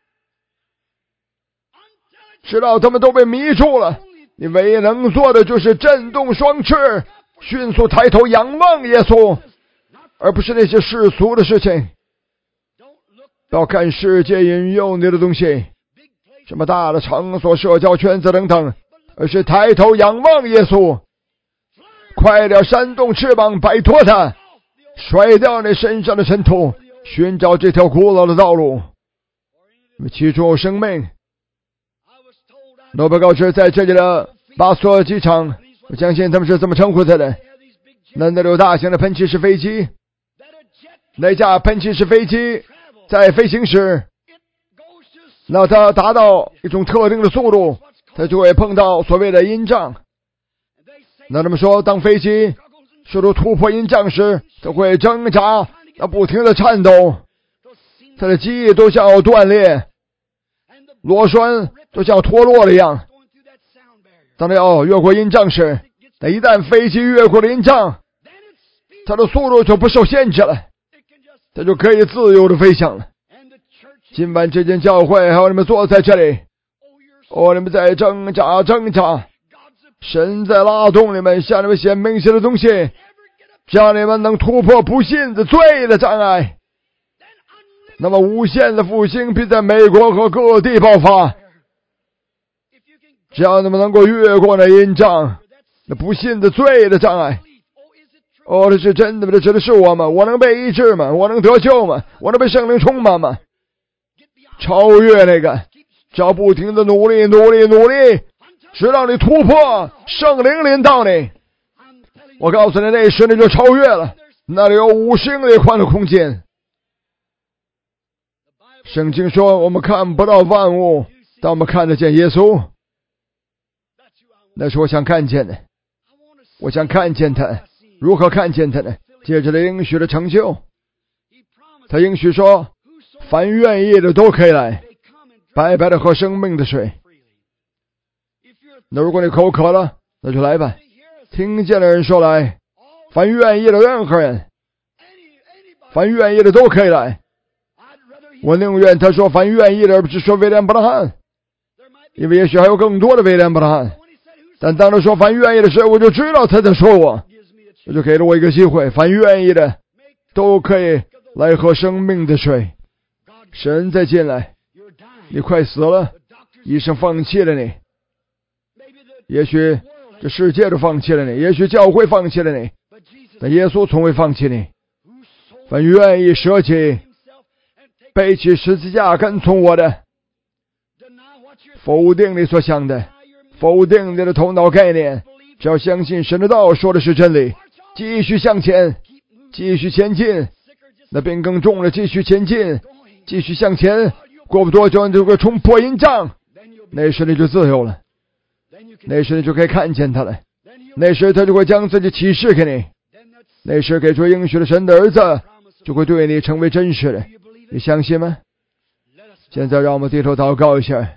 S1: 直到他们都被迷住了。你唯一能做的就是震动双翅，迅速抬头仰望耶稣，而不是那些世俗的事情。不要看世界引诱你的东西，什么大的场所、社交圈子等等，而是抬头仰望耶稣。快点扇动翅膀，摆脱它，甩掉你身上的尘土，寻找这条古老的道路。记住生命。诺贝尔告知在这里的巴索机场，我相信他们是这么称呼它的。那那有大型的喷气式飞机，那架喷气式飞机在飞行时，那它达到一种特定的速度，它就会碰到所谓的音障。那他们说，当飞机试图突破音障时，它会挣扎，它不停的颤抖，它的机翼都像要断裂，螺栓就像脱落了一样。当它要越过音障时，那一旦飞机越过了音障，它的速度就不受限制了，它就可以自由的飞翔了。今晚这间教会还有你们坐在这里，哦，你们在挣扎挣扎，神在拉动你们，向你们显明显的东西，只要你们能突破不信的罪的障碍，那么无限的复兴必在美国和各地爆发。只要你们能够越过那阴障，那不信的罪的障碍。 哦，这是真的吗？这指的是我吗？我能被医治吗？我能得救吗？我能被圣灵充满吗？超越那个，只要不停的努力努力努力，直到你突破，圣灵临到你。我告诉你，那时你就超越了，那里有五十英里宽的空间。圣经说我们看不到万物，但我们看得见耶稣。那是我想看见的，我想看见他。如何看见他呢？借着他应许的成就。他应许说，凡愿意的都可以来，白白的喝生命的水。那如果你口渴了，那就来吧。听见的人说来，凡愿意的任何人，凡愿意的都可以来。我宁愿他说凡愿意的，而不是说威廉·布拉汉，因为也许还有更多的威廉·布拉汉。但当他说凡愿意的时候，我就知道他在说我，这就给了我一个机会，凡愿意的都可以来喝生命的水。神再进来，你快死了，医生放弃了你，也许这世界都放弃了你，也许教会放弃了你，但耶稣从未放弃你。凡愿意舍弃背起十字架跟从我的，否定你所想的，否定你的头脑概念，只要相信神的道说的是真理，继续向前，继续前进。那病更重了，继续前进，继续向前。过不多久你就会冲破阴障，那时你就自由了，那时你就可以看见他了，那时他就会将自己启示给你，那时给出应许的神的儿子就会对你成为真实的。你相信吗？现在让我们低头祷告一下。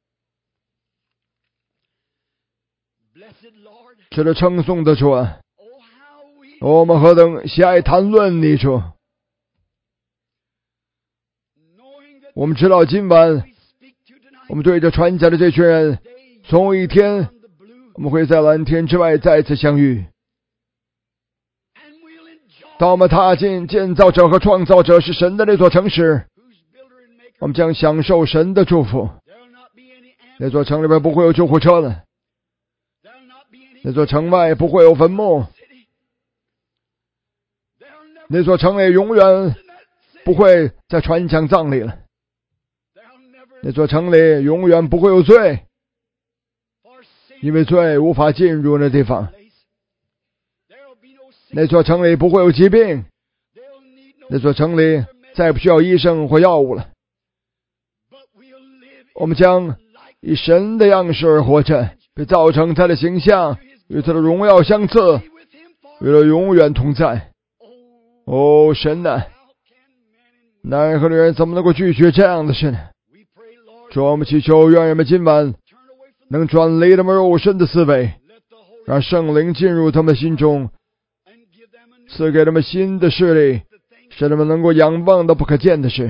S1: 值得称颂的主啊，我们何等喜爱谈论你主。我们知道今晚我们对着传讲的这群人，总有一天我们会在蓝天之外再次相遇。当我们踏进建造者和创造者是神的那座城市，我们将享受神的祝福。那座城里边不会有救护车了，那座城外不会有坟墓，那座城里永远不会再传讲葬礼了，那座城里永远不会有罪，因为罪无法进入那地方。那座城里不会有疾病，那座城里再不需要医生或药物了。我们将以神的样式而活着，被造成他的形象，与他的荣耀相似，为了永远同在。哦，神呐，男人和女人怎么能够拒绝这样的事呢？主，我们祈求愿人们今晚能转离他们肉身的思维，让圣灵进入他们心中，赐给他们新的视力，使他们能够仰望到不可见的事。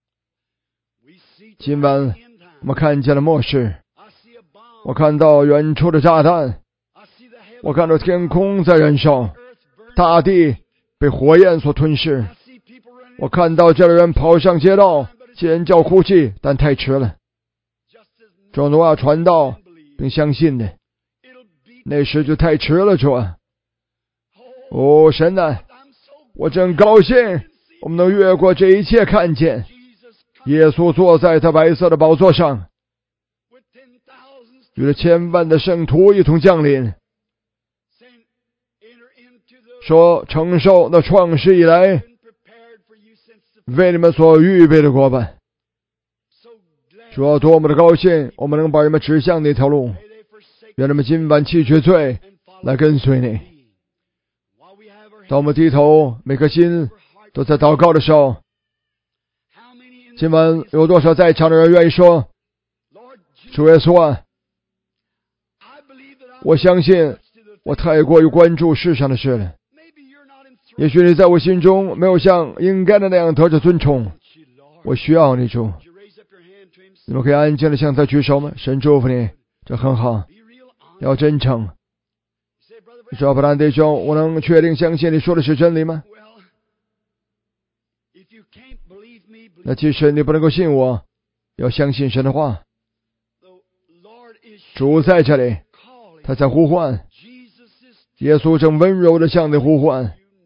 S1: 今晚我们看见了末世，我看到远处的炸弹，我看到天空在燃烧，大地被火焰所吞噬，我看到这个人跑上街道尖叫哭泣，但太迟了。主，我要传道并相信的，那时就太迟了。主啊，哦神啊，我真高兴我们能越过这一切，看见耶稣坐在他白色的宝座上，与了千万的圣徒一同降临，说承受那创世以来为你们所预备的国吧。说多么的高兴我们能把人们指向那条路，愿人们今晚弃绝罪来跟随你。当我们低头，每颗心都在祷告的时候，今晚有多少在场的人愿意说，主耶稣啊，我相信我太过于关注世上的事了，也许你在我心中没有像应该的那样得着尊崇，我需要你主。你们可以安静的向他举手吗？神祝福你，这很好，要真诚。你说，布兰弟兄，我能确定相信你说的是真理吗？那即使你不能够信我，要相信神的话。主在这里，他在呼唤，耶稣正温柔的向你呼唤，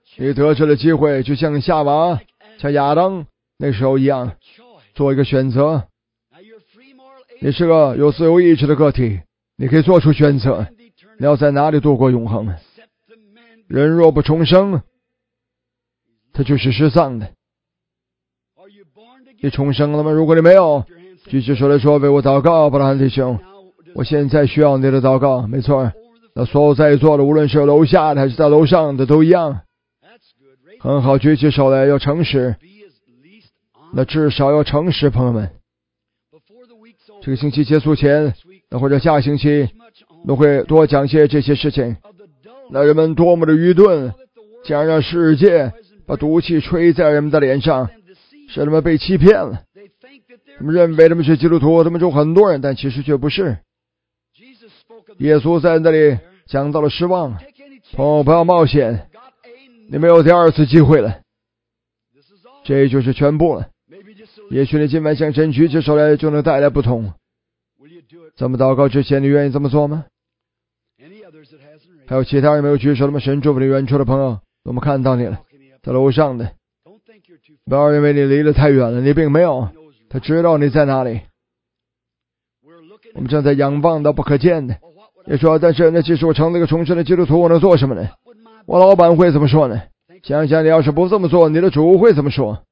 S1: 你得着了机会，就像夏娃、像亚当那时候一样，做一个选择。你是个有自由意志的个体，你可以做出选择，你要在哪里度过永恒。人若不重生，他就是失丧的。你重生了吗？如果你没有，举起手来说，为我祷告，布拉罕弟兄，我现在需要你的祷告。没错，那所有在座的，无论是楼下的还是在楼上的都一样。很好，举起手来，要诚实。那至少要诚实，朋友们。这个星期结束前，那或者下个星期，都会多讲些这些事情。那人们多么的愚钝，竟然让世界把毒气吹在人们的脸上，使人们被欺骗了。他们认为他们是基督徒，他们中很多人，但其实却不是。耶稣在那里讲到了失望，朋友不要冒险，你没有第二次机会了。这就是全部了。也许你今晚向神举起手来，就能带来不同。咱们祷告之前，你愿意这么做吗？还有其他人没有举手的吗？神祝福你远处的朋友，我们看到你了，在楼上的。不要认为你离得太远了，你并没有，他知道你在哪里。我们正在仰望到不可见的。你说，但是那即使我成了一个重生的基督徒，我能做什么呢？我老板会怎么说呢？想想你要是不这么做，你的主会怎么说？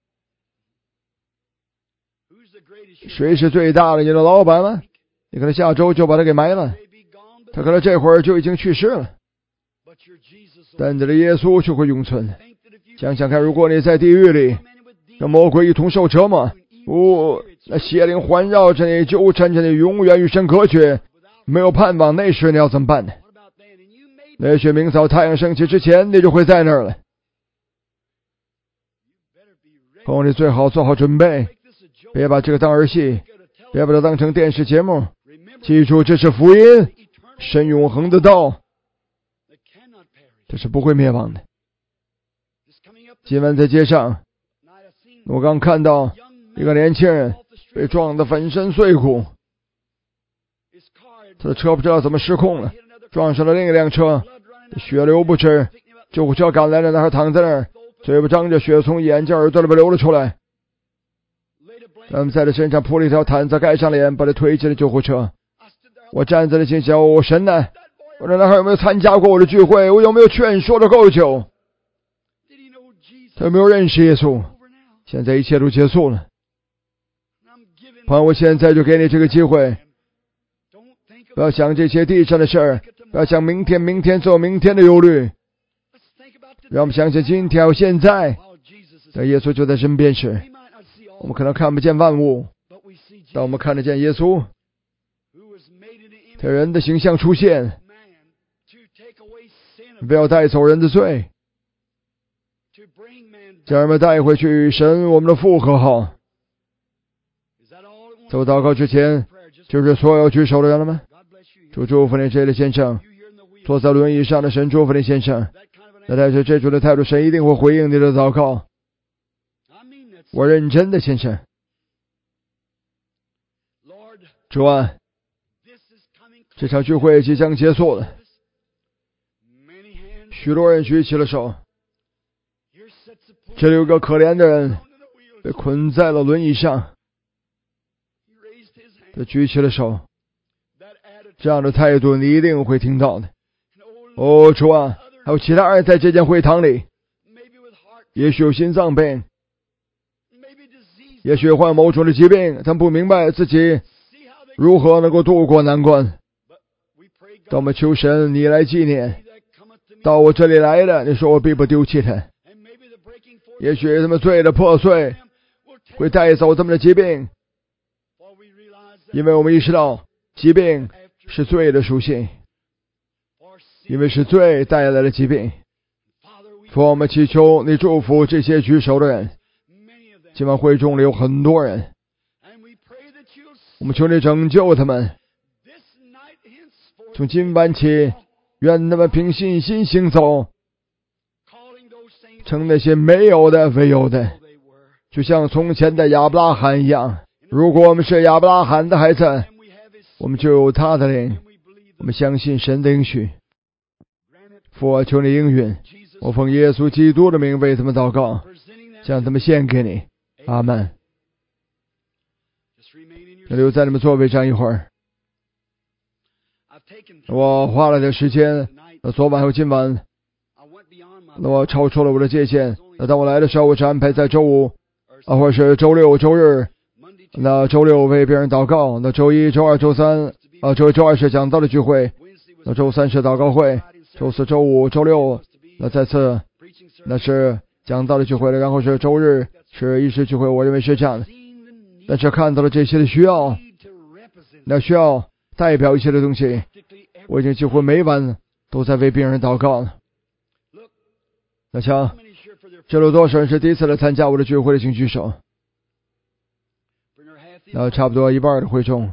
S1: 谁是最大的？你的老板吗？你可能下周就把他给埋了，他可能这会儿就已经去世了，但你的耶稣就会永存。想想看，如果你在地狱里跟魔鬼一同受折磨，哦，那邪灵环绕着你，纠缠着你，永远与神隔绝，没有盼望，那时你要怎么办呢？也许明早太阳升起之前，你就会在那儿了。朋友，你最好做好准备，别把这个当儿戏，别把它当成电视节目。记住，这是福音，神永恒的道，这是不会灭亡的。今晚在街上，我刚看到一个年轻人被撞得粉身碎骨，他的车不知道怎么失控了，撞上了另一辆车，血流不止。救护车赶来了，男孩躺在那儿，嘴巴张着，血从眼睛耳朵里边流了出来。他们在他身上铺了一条毯子，盖上脸，把他推进了救护车。我站在那心想，我神呢？我说男孩有没有参加过我的聚会？我有没有劝说的够久？他有没有认识耶稣？现在一切都结束了。朋友，我现在就给你这个机会，不要想这些地上的事儿，不要想明天，明天做明天的忧虑。让我们想想今天还有现在，但耶稣就在身边时，我们可能看不见万物，但我们看得见耶稣，在人的形象出现，不要带走人的罪，将人们带回去与神我们的父和好。在我祷告之前，就是所有举手的人了吗？主祝福你，这位先生，坐在轮椅上的神祝福你先生。那带着这种的态度，神一定会回应你的祷告。我认真的，先生。主啊，这场聚会即将结束了，许多人举起了手。这里有个可怜的人被捆在了轮椅上，他举起了手。这样的态度你一定会听到的。哦，主啊，还有其他人在这间会堂里，也许有心脏病，也许患某种的疾病，他们不明白自己如何能够度过难关。但我们求神你来纪念到我这里来的，你说我必不丢弃他。也许他们罪的破碎会带走他们的疾病，因为我们意识到疾病是罪的属性，因为是罪带来了疾病。父，我们祈求你祝福这些举手的人。今晚会中里有很多人，我们求你拯救他们。从今晚起，愿他们凭信心行走，称那些没有的为有的，就像从前的亚伯拉罕一样。如果我们是亚伯拉罕的孩子，我们就有他的灵，我们相信神的应许。父啊，求你应允， 我奉耶稣基督的名为他们祷告，将他们献给你。阿门。留在你们座位上一会儿。我花了点时间，昨晚和今晚，那我超出了我的界限。那当我来的时候，我是安排在周五啊，或者是周六、周日。那周六为别人祷告，那周一、周二、周三啊，周一、周二是讲道的聚会，那周三是祷告会，周四、周五、周六那再次那是讲道的聚会了，然后是周日是医师聚会。我认为是这样的，但是看到了这些的需要，那需要代表一些的东西，我已经几乎每晚都在为病人祷告了。那瞧，这有多少人是第一次来参加我的聚会的，请举手。那差不多一半的会众，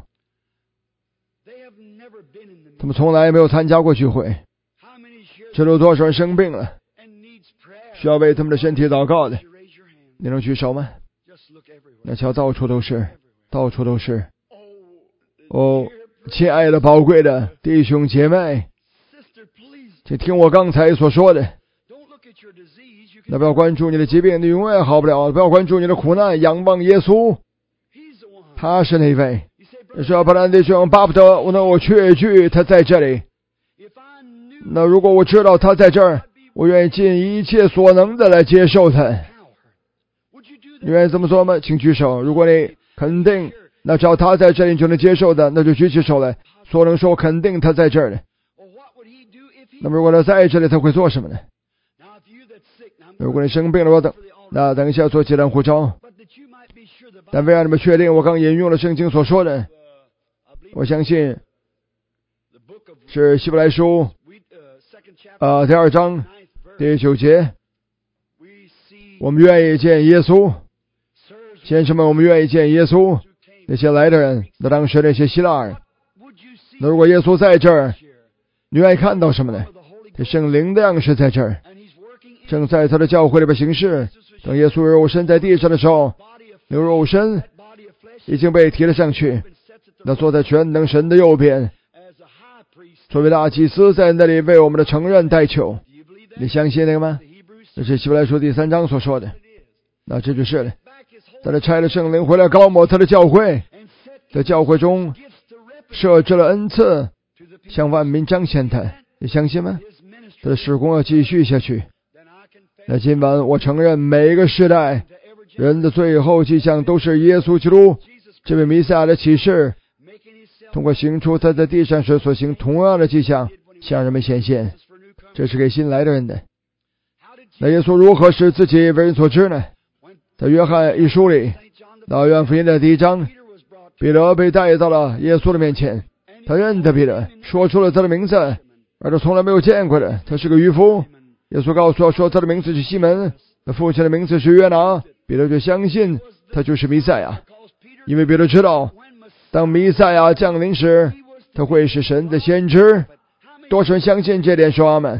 S1: 他们从来没有参加过聚会。这有多少人生病了，需要为他们的身体祷告的？你能举手吗？那瞧，到处都是，到处都是。哦，亲爱的宝贵的弟兄姐妹，请听我刚才所说的。那不要关注你的疾病，你永远好不了；不要关注你的苦难，仰望耶稣，他是那位。你说巴兰弟兄，巴不得我能我确据他在这里。那如果我知道他在这儿，我愿意尽一切所能的来接受他。你愿意这么做吗？请举手。如果你肯定，那只要他在这里你就能接受的，那就举起手来，说能说肯定他在这儿的。那么如果他在这里，他会做什么呢？如果你生病了，我等那等一下做结论呼召。但为让你们确定我刚引用了圣经所说的，我相信是希伯来书呃第二章第九节，我们愿意见耶稣。先生们，我们愿意见耶稣。那些来的人，那当时那些希腊人，那如果耶稣在这儿，你愿意看到什么呢？这圣灵的样式在这儿，正在他的教会里边行事。等耶稣肉身在地上的时候，那肉身已经被提了上去，那坐在全能神的右边，作为大祭司在那里为我们的承认代求。你相信那个吗？这是希伯来书第三章所说的。那这就是了。在他差了圣灵回来高抹他的教会，在教会中设置了恩赐，向万民彰显他。你相信吗？他的事工要继续下去。那今晚我承认，每一个时代人的最后迹象都是耶稣基督这位弥赛亚的启示，通过行出他在地上时所行同样的迹象向人们显现。这是给新来的人的。那耶稣如何使自己为人所知呢？在约翰一书里，那约翰福音的第一章，彼得被带到了耶稣的面前，他认得彼得，说出了他的名字，而他从来没有见过的，他是个渔夫。耶稣告诉他说他的名字是西门，他父亲的名字是约拿。彼得就相信他就是弥赛亚，因为彼得知道当弥赛亚降临时，他会是神的先知。多少人相信这点？说阿们。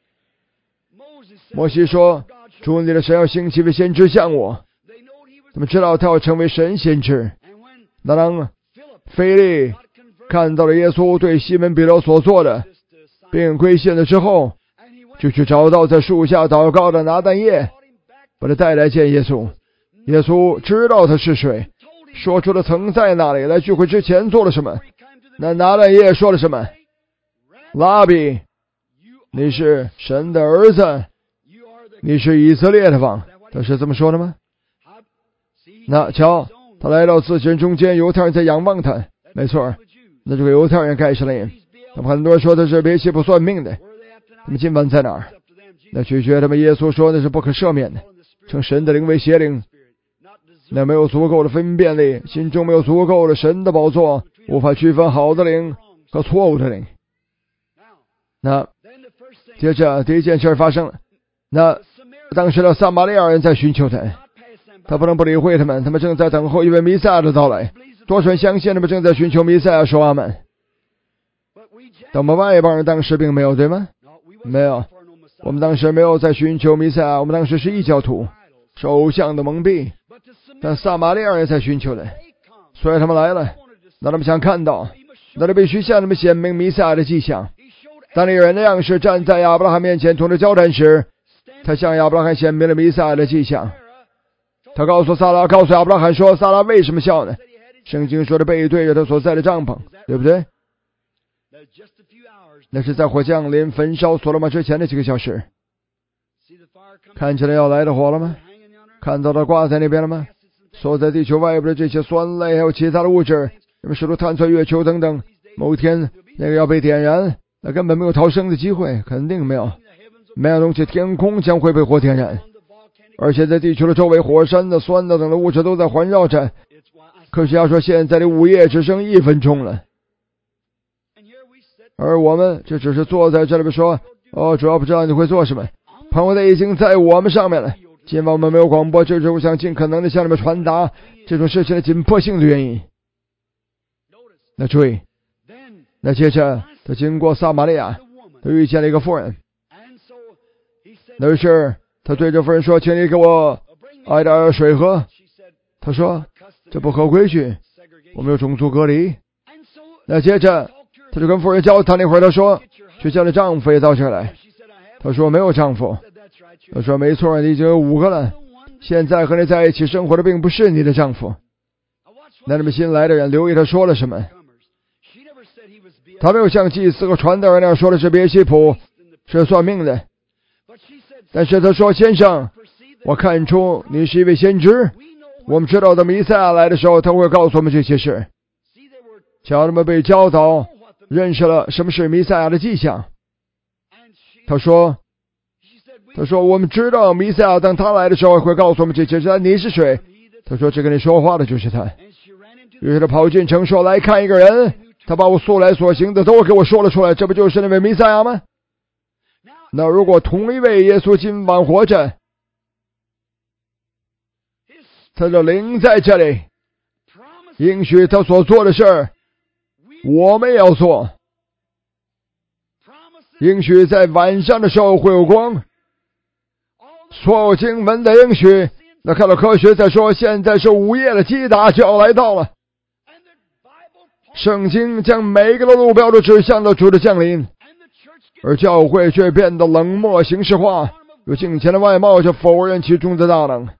S1: 摩西说，主你的神要兴起为先知像我。他们知道他要成为神先知。那当腓利看到了耶稣对西门彼得所做的，并归信了之后，就去找到在树下祷告的拿但业，把他带来见耶稣。耶稣知道他是谁，说出了曾在那里，来聚会之前做了什么。那拿但业说了什么？拉比，你是神的儿子，你是以色列的王。他是这么说的吗？那瞧，他来到自己人中间，犹太人在仰望他。没错，那就给犹太人盖上了印。他们很多人说他是别西不算命的。他们今晚在哪儿？那拒绝他们。耶稣说那是不可赦免的，称神的灵为邪灵。那没有足够的分辨力，心中没有足够的神的宝座，无法区分好的灵和错误的灵。那接着第一件事发生了。那当时的撒玛利亚人在寻求他，他不能不理会他们，他们正在等候一位弥赛亚的到来。多少人相信他们正在寻求弥赛亚？说阿们。但我们外邦人当时并没有，对吗？没有，我们当时没有在寻求弥赛亚，我们当时是异教徒，是偶像的蒙蔽。但撒玛利亚人在寻求的，所以他们来了。那他们想看到，那他必须向他们显明弥赛亚的迹象。当那人的样式站在亚伯拉罕面前同他交谈时， 他向亚伯拉罕显明了弥赛亚的迹象。他告诉撒拉，告诉亚伯拉罕说，撒拉为什么笑呢？圣经说的背对着他所在的帐篷，对不对？那是在火降临焚烧所罗门之前的几个小时。看起来要来的火了吗？看到它挂在那边了吗？锁在地球外部的这些酸类还有其他的物质，那么试图探测月球等等，某天那个要被点燃，那根本没有逃生的机会，肯定没有。没有东西，天空将会被火点燃，而且在地球的周围，火山的酸的等的物质都在环绕着。科学家说，现在的午夜只剩一分钟了，而我们这只是坐在这里边说，哦，主要不知道你会做什么。朋友的已经在我们上面了。今晚我们没有广播，这是我想尽可能的向你们传达这种事情的紧迫性的原因。那注意，那接着他经过撒玛利亚，他遇见了一个妇人。那于是他对这妇人说，请你给我爱点水喝。他说，这不合规矩，我们有种族隔离。那接着他就跟妇人交谈了一会儿，他说，去叫你丈夫也到这儿来。他说，没有丈夫。他说，没错，你已经有五个了，现在和你在一起生活的并不是你的丈夫。那你们新来的人留意他说了什么。他没有像祭司和传道人那样说的是别西卜是算命的，但是他说，先生，我看出你是一位先知，我们知道的弥赛亚来的时候他会告诉我们这些事。小人们被教导认识了什么是弥赛亚的迹象。他说他说我们知道弥赛亚当他来的时候会告诉我们这些事。你是谁？他说这跟你说话的就是他。于是他跑进城说，来看一个人，他把我素来所行的都给我说了出来，这不就是那位弥赛亚吗？那如果同一位耶稣今晚活着，他的灵在这里，应许他所做的事儿我们也要做，应许在晚上的时候会有光。所有经文的应许，那看到科学在说现在是午夜的击打就要来到了。圣经将每个的路标都指向了主的降临，而教会却变得冷漠形式化，有敬虔的外貌，就否认其中的大能。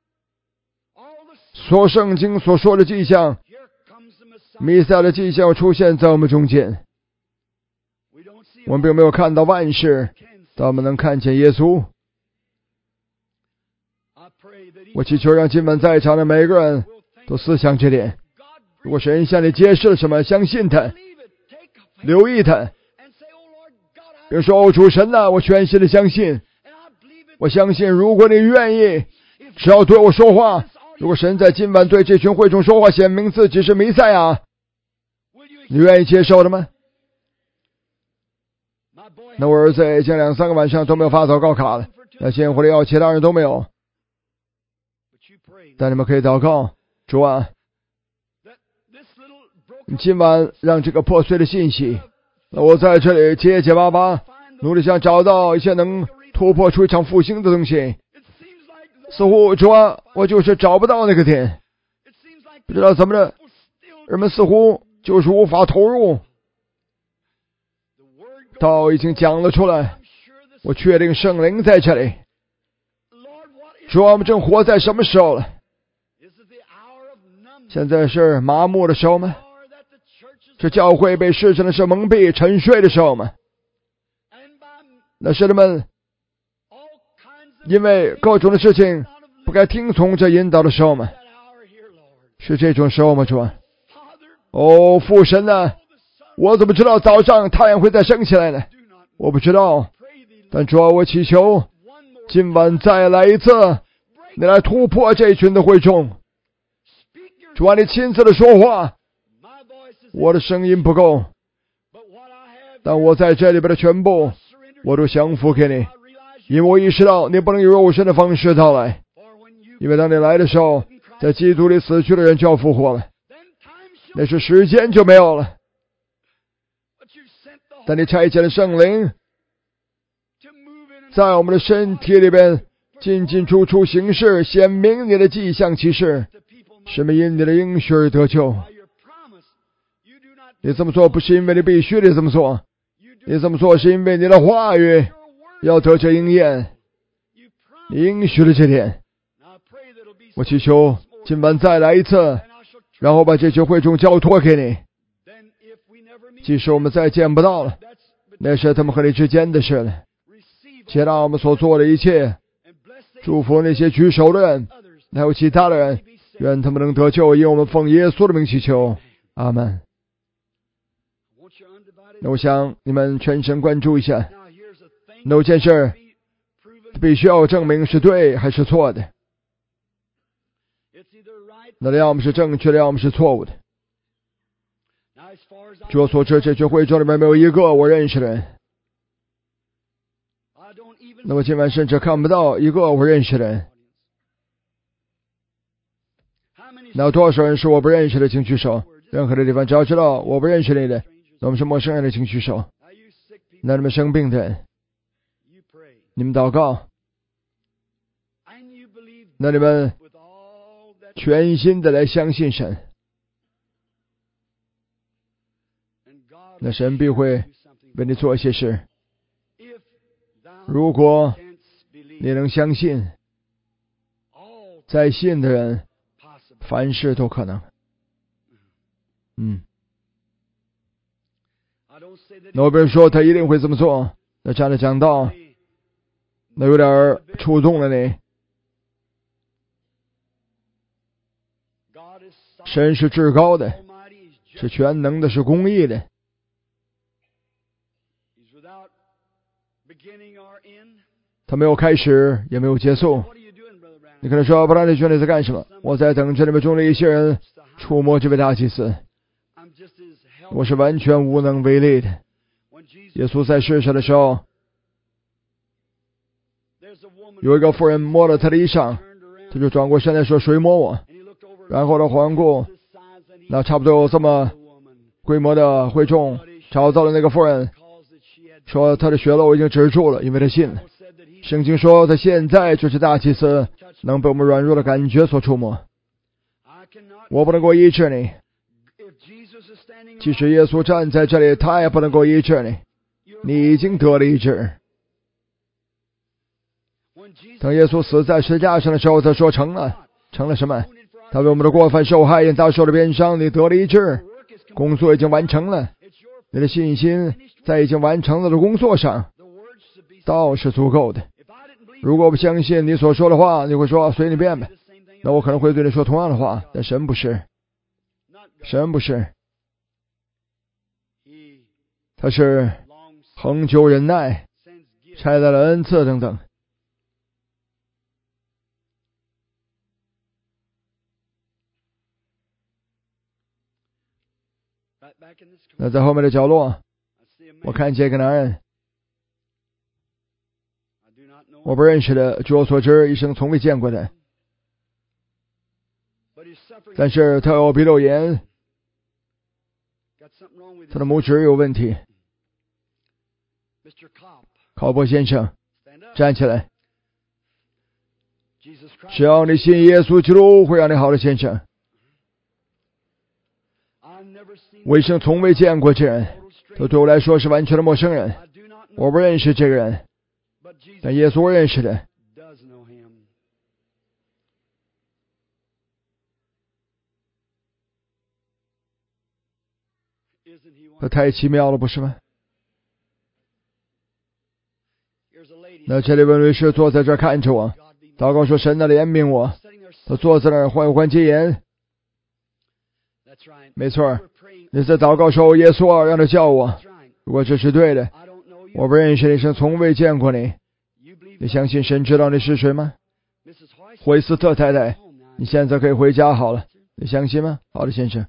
S1: 所圣经所说的迹象，弥赛亚的迹象出现在我们中间。我们并没有看到万事，但我们能看见耶稣。我祈求让今晚在场的每个人都思想这点。如果神向你揭示了什么，相信他，留意他，并说，哦，主神啊，我全心的相信，我相信如果你愿意，只要对我说话，如果神在今晚对这群会众说话，显明自己是弥赛亚，你愿意接受的吗？那我儿子已经两三个晚上都没有发祷告卡了，那鲜活的药其他人都没有，但你们可以祷告，主啊，你今晚让这个破碎的信息，那我在这里结结巴巴，努力想找到一些能突破出一场复兴的东西。似乎主啊，我就是找不到那个点，不知道怎么的，人们似乎就是无法投入。道已经讲了出来，我确定圣灵在这里。主啊，我们正活在什么时候了？现在是麻木的时候吗？是教会被世上的事蒙蔽沉睡的时候吗？那是他们因为各种的事情不该听从这引导的时候吗？是这种时候吗？主啊，哦，父神啊，我怎么知道早上太阳会再升起来呢？我不知道，但主啊，我祈求今晚再来一次，你来突破这一群的会众。主啊，你亲自的说话，我的声音不够，但我在这里边的全部我都降服给你，因为我意识到你不能以肉身的方式到来，因为当你来的时候，在基督里死去的人就要复活了，那时时间就没有了。但你差遣了圣灵在我们的身体里边进进出出行事，显明你的迹象奇事，使们因你的应许而得救。你这么做不是因为你必须得这么做，你这么做是因为你的话语要得这应验。 你应许了这点。我祈求今晚再来一次，然后把这聚会中交托给你。即使我们再见不到了，那是他们和你之间的事了。接纳我们所做的一切，祝福那些举手的人，还有其他的人，愿他们能得救，因我们奉耶稣的名祈求，阿门。那我想你们全神贯注一下，那有件事必须要证明是对还是错的，那要么是正确的，要么是错误的。据我所知，这聚会中里面没有一个我认识的人。那么今晚甚至看不到一个我认识的人。那有多少人是我不认识的，请举手。任何的地方只要知道我不认识你的，那我们是陌生人的，请举手。那你们生病的人，你们祷告，那你们全心的来相信神，那神必会为你做一些事。如果你能相信，在信的人凡事都可能。嗯，那我别说他一定会这么做，那这样的讲道，那有点触动了你。神是至高的，是全能的，是公义的。他没有开始，也没有结束。你可能说，布兰利兄弟在干什么？我在等这里面中的一些人触摸这位大祭司。我是完全无能为力的。耶稣在世上的时候，有一个妇人摸了他的衣裳，他就转过身来说：“谁摸我？”然后他环顾，那差不多有这么规模的会众，找到了那个妇人，说他的血漏已经止住了，因为他信了。圣经说他现在就是大祭司，能被我们软弱的感觉所触摸。我不能够医治你，即使耶稣站在这里，他也不能够医治你，你已经得了医治。等耶稣死在十字架上的时候，他说成了。成了什么？他为我们的过犯受害，因他受的鞭伤，你得了医治。工作已经完成了，你的信心在已经完成了的工作上倒是足够的。如果不相信你所说的话，你会说随你便吧，那我可能会对你说同样的话。但神不是，神不是，他是恒久忍耐，差来了恩赐等等。那在后面的角落，我看见一个男人，我不认识的，据我所知，一生从未见过的。但是他有鼻窦炎，他的拇指有问题。考伯先生，站起来。只要你信耶稣基督，会让你好的，先生。我一生从未见过这人，他对我来说是完全的陌生人，我不认识这个人，但耶稣认识的。他太奇妙了，不是吗？那这里位女士坐在这儿看着我，祷告说：“神的怜悯我。”他坐在那儿患有关节炎。没错，你在祷告说：“耶稣啊，让他叫我。”如果这是对的，我不认识你，是从未见过你。你相信神知道你是谁吗？惠斯特太太，你现在可以回家好了，你相信吗？好的，先生。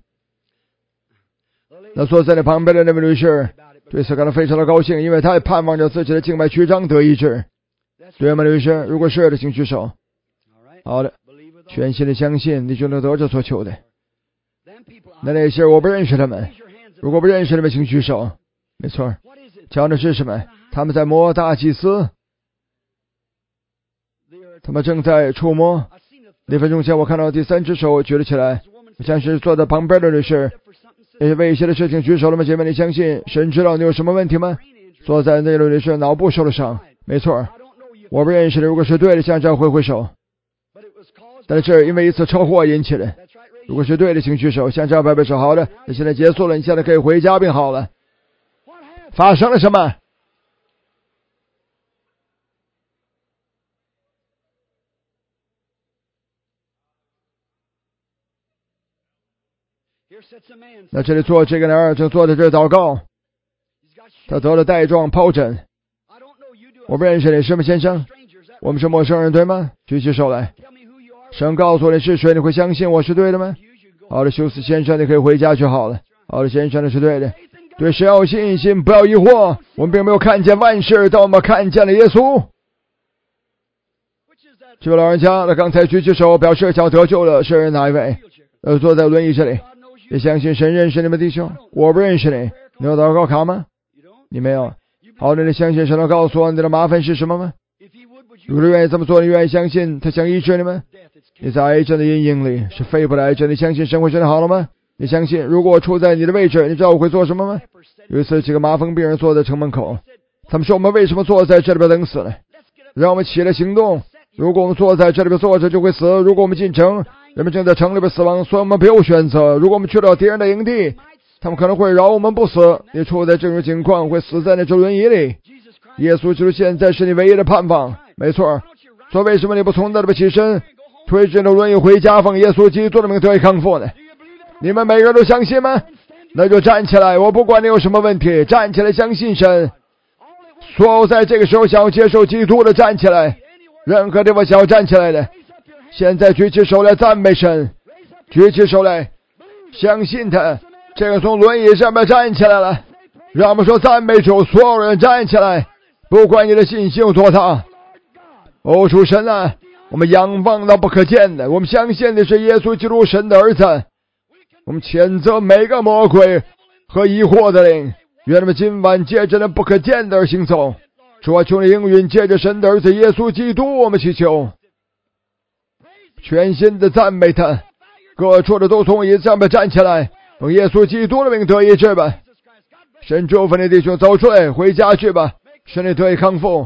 S1: 那坐在你旁边的那位女士对此感到非常的高兴，因为她也盼望着自己的静脉曲张得医治。对吗，女士？如果是的，请举手。好的，全心的相信，你就能得着所求的。那那些我不认识他们，如果不认识他们，请举手。没错，讲的是什么？他们在摸大祭司，他们正在触摸。一分钟前，我看到第三只手举了起来，像是坐在旁边的女士。那些为一些的事情举手了吗？姐妹，你相信神知道你有什么问题吗？坐在那个女士脑部受了伤，没错。 我不认识的，如果是对的，向这挥挥手。但是这是因为一次车祸引起的。如果是对的，请举手，向这摆摆手。好的，那现在结束了，你现在可以回家病好了。发生了什么？那这里坐这个男儿正坐在这祷告，他得了带状疱疹。我不认识你，是吗，先生？我们是陌生人，对吗？举起手来。神告诉你是谁，你会相信我是对的吗？好的，休斯先生，你可以回家去好了。好的，先生，那是对的。对神要有信心，不要疑惑。我们并没有看见万事，但我们看见了耶稣。这位老人家，他刚才举起手，表示想得救了，是哪一位？呃，坐在轮椅这里。也相信神认识你们弟兄。我不认识你。你有祷告卡吗？你没有。好的，你相信神能告诉我你的麻烦是什么吗？如果你愿意这么做，你愿意相信他想医治你们？你在癌症的阴影里，是肺部的癌症，你相信神会治好了吗？你相信如果我处在你的位置，你知道我会做什么吗？有一次几个麻风病人坐在城门口，他们说我们为什么坐在这里边等死呢？让我们起来行动。如果我们坐在这里边坐着就会死，如果我们进城，人们正在城里边死亡，所以我们没有选择。如果我们去到敌人的营地，他们可能会饶我们不死。你处在这种情况，会死在那只轮椅里。耶稣基督现在是你唯一的盼望。没错，所以为什么你不从那里边起身，推着那轮椅回家，奉耶稣基督的名得以康复呢？你们每个人都相信吗？那就站起来，我不管你有什么问题，站起来相信神。所有在这个时候想要接受基督的站起来，任何地方想要站起来的，现在举起手来赞美神，举起手来相信他。这个从轮椅上面站起来了，让我们说赞美主，所有人站起来，不管你的信心有多大。哦，主神啊，我们仰望到不可见的，我们相信的是耶稣基督神的儿子。我们谴责每个魔鬼和疑惑的灵，愿他们今晚借着那不可见的而行走。主啊，求你应允，借着神的儿子耶稣基督，我们祈求，全心的赞美他。各处的都从椅子上面站起来，用耶稣基督的名得医治吧。神祝福你弟兄，走出来，回家去吧，使你得以康复。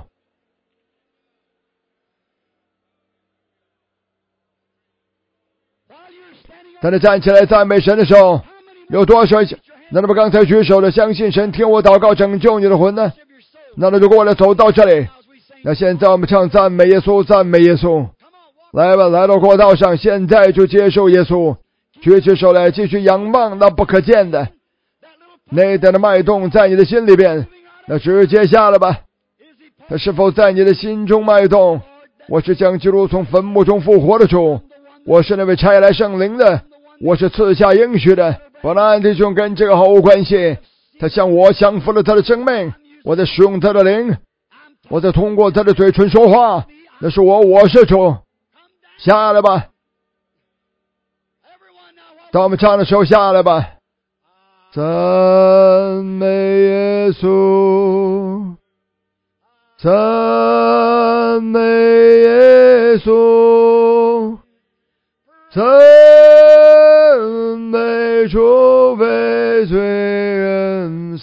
S1: 当你站起来赞美神的时候，有多少那么刚才举手的相信神听我祷告拯救你的魂呢？那么就过来走到这里。那现在我们唱赞美耶稣，赞美耶稣。来吧，来到过道上，现在就接受耶稣，举起手来，继续仰望那不可见的内在的脉动在你的心里边。那直接下来吧，他是否在你的心中脉动？我是将基督从坟墓中复活的主，我是那位差来圣灵的，我是赐下应许的。本来弟兄跟这个毫无关系，他向我降服了他的生命，我在使用他的灵，我在通过他的嘴唇说话，那是我，我是主。下来吧，当我们唱的时候下来吧。赞美耶稣，赞美耶稣，赞美主为罪人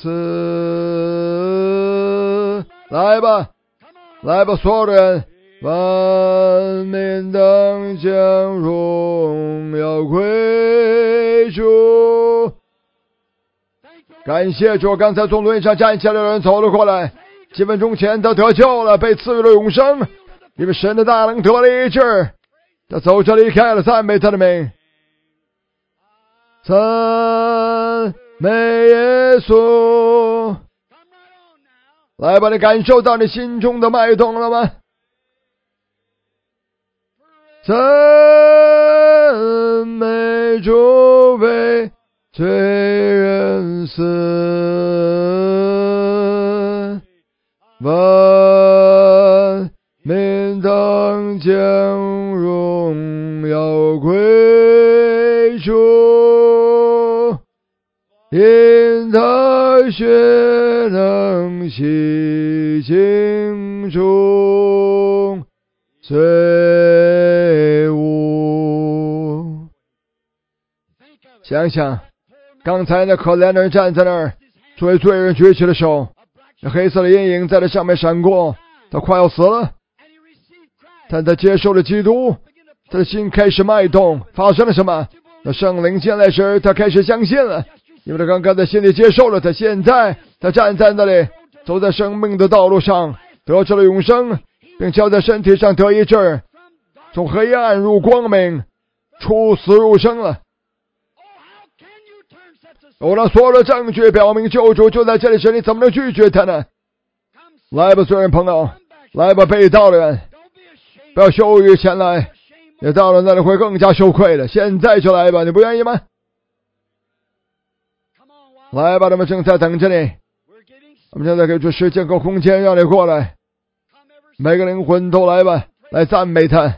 S1: 死。来吧，来吧，所有人，万民当将荣耀归主。感谢主，刚才从轮椅上站起来的人走了过来，几分钟前他得救了，被赐予了永生，因为神的大能得了医治，他走着离开了，赞美他的名。赞美耶稣。来吧，你感受到你心中的脉动了吗？赞美主为罪人死，万民当将荣耀归主，因他血能洗净中罪污。想想刚才那可怜的人站在那儿，作为罪人举起了手，那黑色的阴影在他上面闪过，他快要死了。 但他接受了基督，他的心开始脉动。发生了什么？那圣灵进来时，他开始相信了，因为他刚刚在心里接受了。他现在他站在那里，走在生命的道路上，得着了永生，并且在身体上得医治，从黑暗入光明，出死入生了。有了所有的证据表明救主就在这里时，你怎么能拒绝他呢？来吧，罪人朋友，来吧，被盗的人，不要羞于前来，你到了那里会更加羞愧的。现在就来吧，你不愿意吗？来吧，他们正在等着你。我们现在给出时间和空间让你过来，每个灵魂都来吧，来赞美他。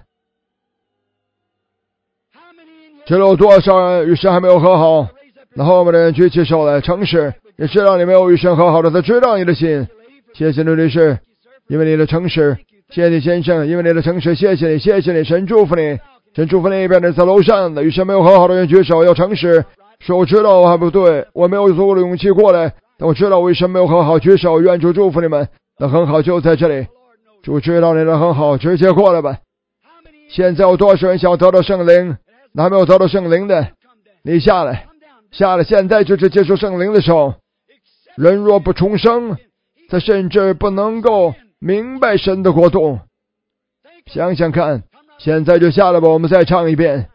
S1: 知道有多少人与神还没有和好？那后面的人举起手来，诚实，也知道你没有与神和好的，他知道你的心。谢谢刘律师，因为你的诚实。谢谢你先生，因为你的诚实。谢谢你，谢谢你，神祝福你，神祝福那边的在楼上的与神没有和好的人举手，要诚实，说我知道我还不对，我没有足够的勇气过来，但我知道我与神没有和好，举手，愿主祝福你们。那很好，就在这里，主知道你的很好，直接过来吧。现在有多少人想要得到圣灵？那还没有得到圣灵的，你下来。下来，现在就是接受圣灵的时候。人若不重生，他甚至不能够明白神的国度。想想看，现在就下来吧，我们再唱一遍。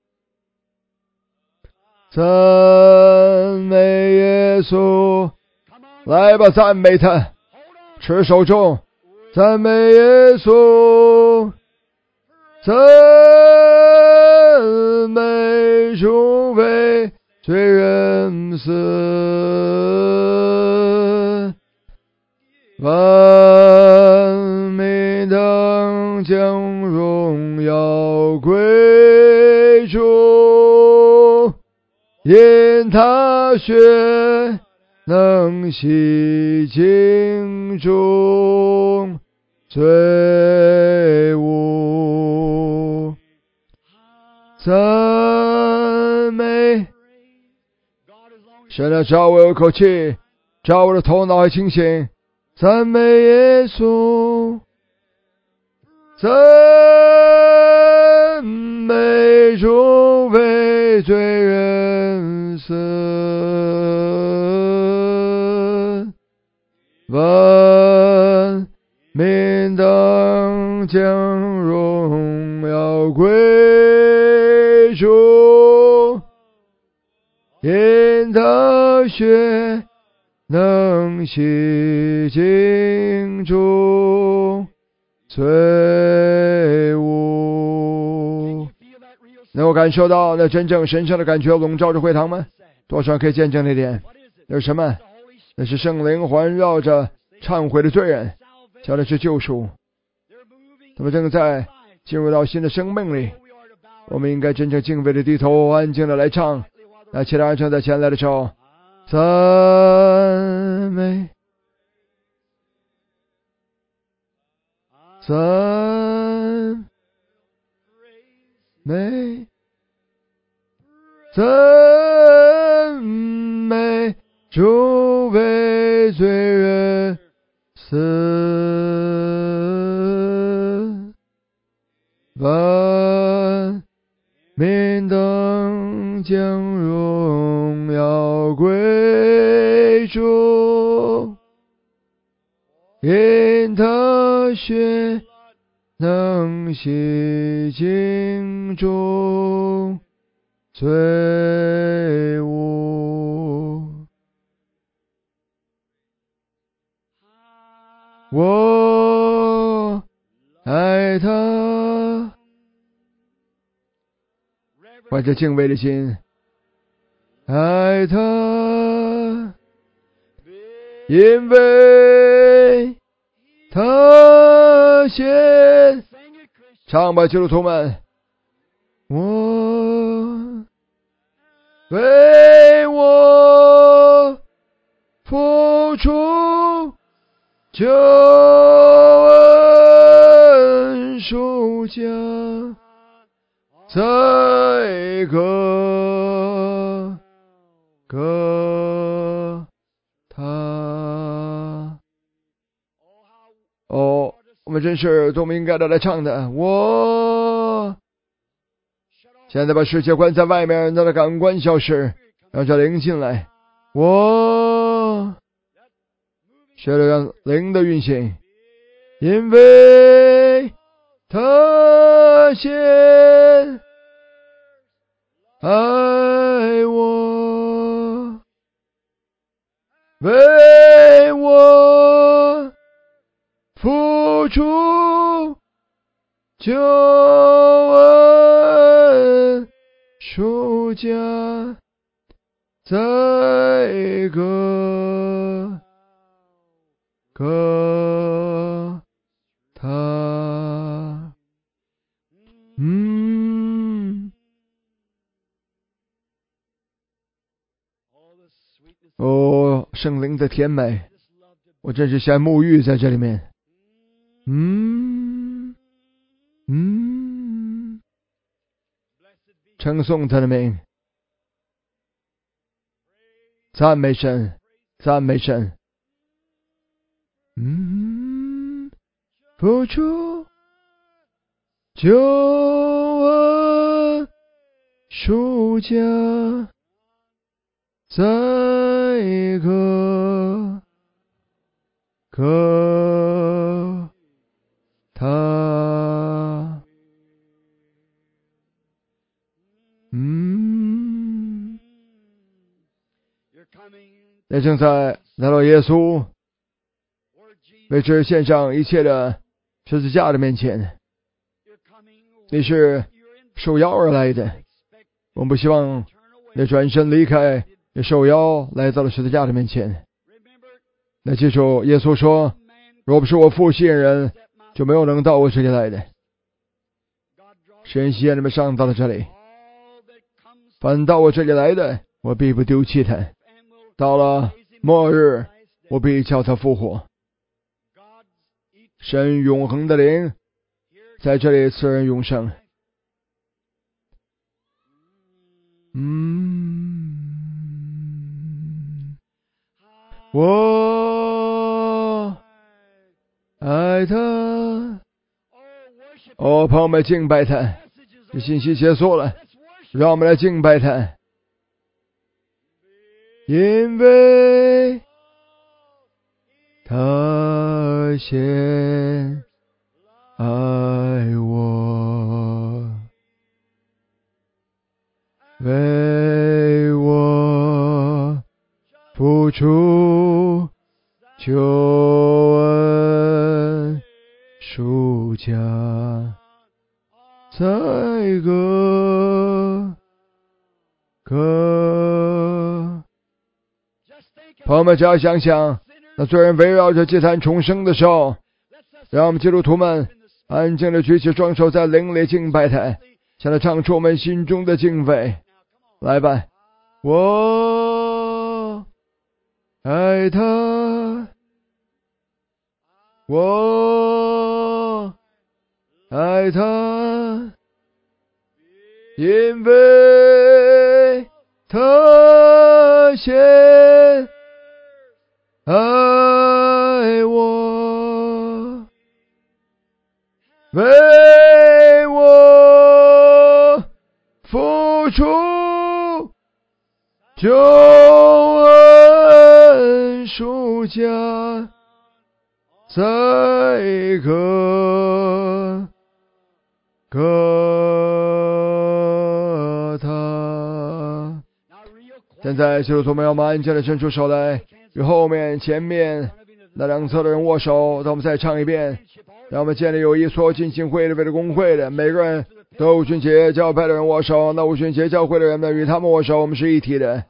S1: 赞美耶稣，来吧，赞美他，持守住，赞美耶稣，赞美主为罪人死，万民当将荣耀归主，因他血能洗净中罪污，赞美。神啊，只要我有一口气，只要我的头脑还清醒，赞美耶稣，赞美主为罪人死，万民当将荣耀归主，因他血能洗净主罪污。能够感受到那真正神圣的感觉笼罩着会堂吗？多少人可以见证那点？那是什么？那是圣灵环绕着忏悔的罪人，叫的是救赎。他们正在进入到新的生命里，我们应该真正敬畏的低头，安静的来唱。那其他人正在前来的时候，赞美，赞美，赞美主为罪人死，万民当将荣耀归主，因他血能洗净中罪污。我爱他，怀着敬畏的心爱他，因为他先唱吧，基督徒们，我为我付出救恩赎价，在个个他。哦，我们真是多么应该的来唱的。我现在把世界关在外面，让它感官消失，让这灵进来。我学着让灵的运行，因为他先爱我，为我付出救恩赎价，在个个他嗯哦，圣灵的甜美，我真是想沐浴在这里面。嗯嗯，称颂他的名，赞美神，赞美神。嗯，付出救恩赎价，在个个他嗯，也正在来到耶稣为之献上一切的十字架的面前。你是受邀而来的，我们不希望你转身离开，你受邀来到了十字架的面前。那记住，耶稣说，若不是我父吸引人，就没有能到我这里来的。神吸引你们上到了这里，凡到我这里来的，我必不丢弃他。到了末日，我必叫他复活。神永恒的灵在这里赐人永生。嗯，我爱他。哦，朋友们，敬拜他。这信息结束了，让我们来敬拜他。因为他先爱我，为我付出救恩赎价，在个个朋友们，只要想想那罪人围绕着祭坛重生的时候，让我们基督徒们安静地举起双手，在灵里敬拜他，向他唱出我们心中的敬畏。来吧，我爱他，我爱他，因为他先爱我，为我付出救恩赎价，在个个他。现在基督徒们要安静地伸出手来，与后面前面那两侧的人握手。让我们再唱一遍，让我们建立友谊，所有进行会的为了公会的每个人都五旬节教派的人握手，那五旬节教会的人呢，与他们握手，我们是一体的。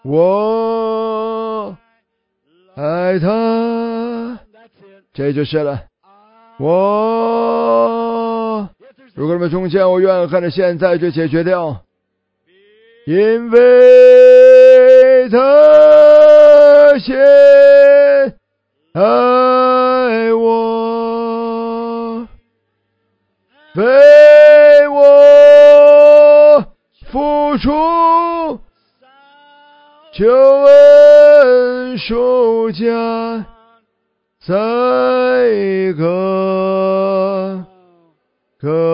S1: 我爱他，这就是了。我如果你们中间有怨恨的，现在就解决掉，因为他先爱我，为我付出救恩赎价，在悲歌，歌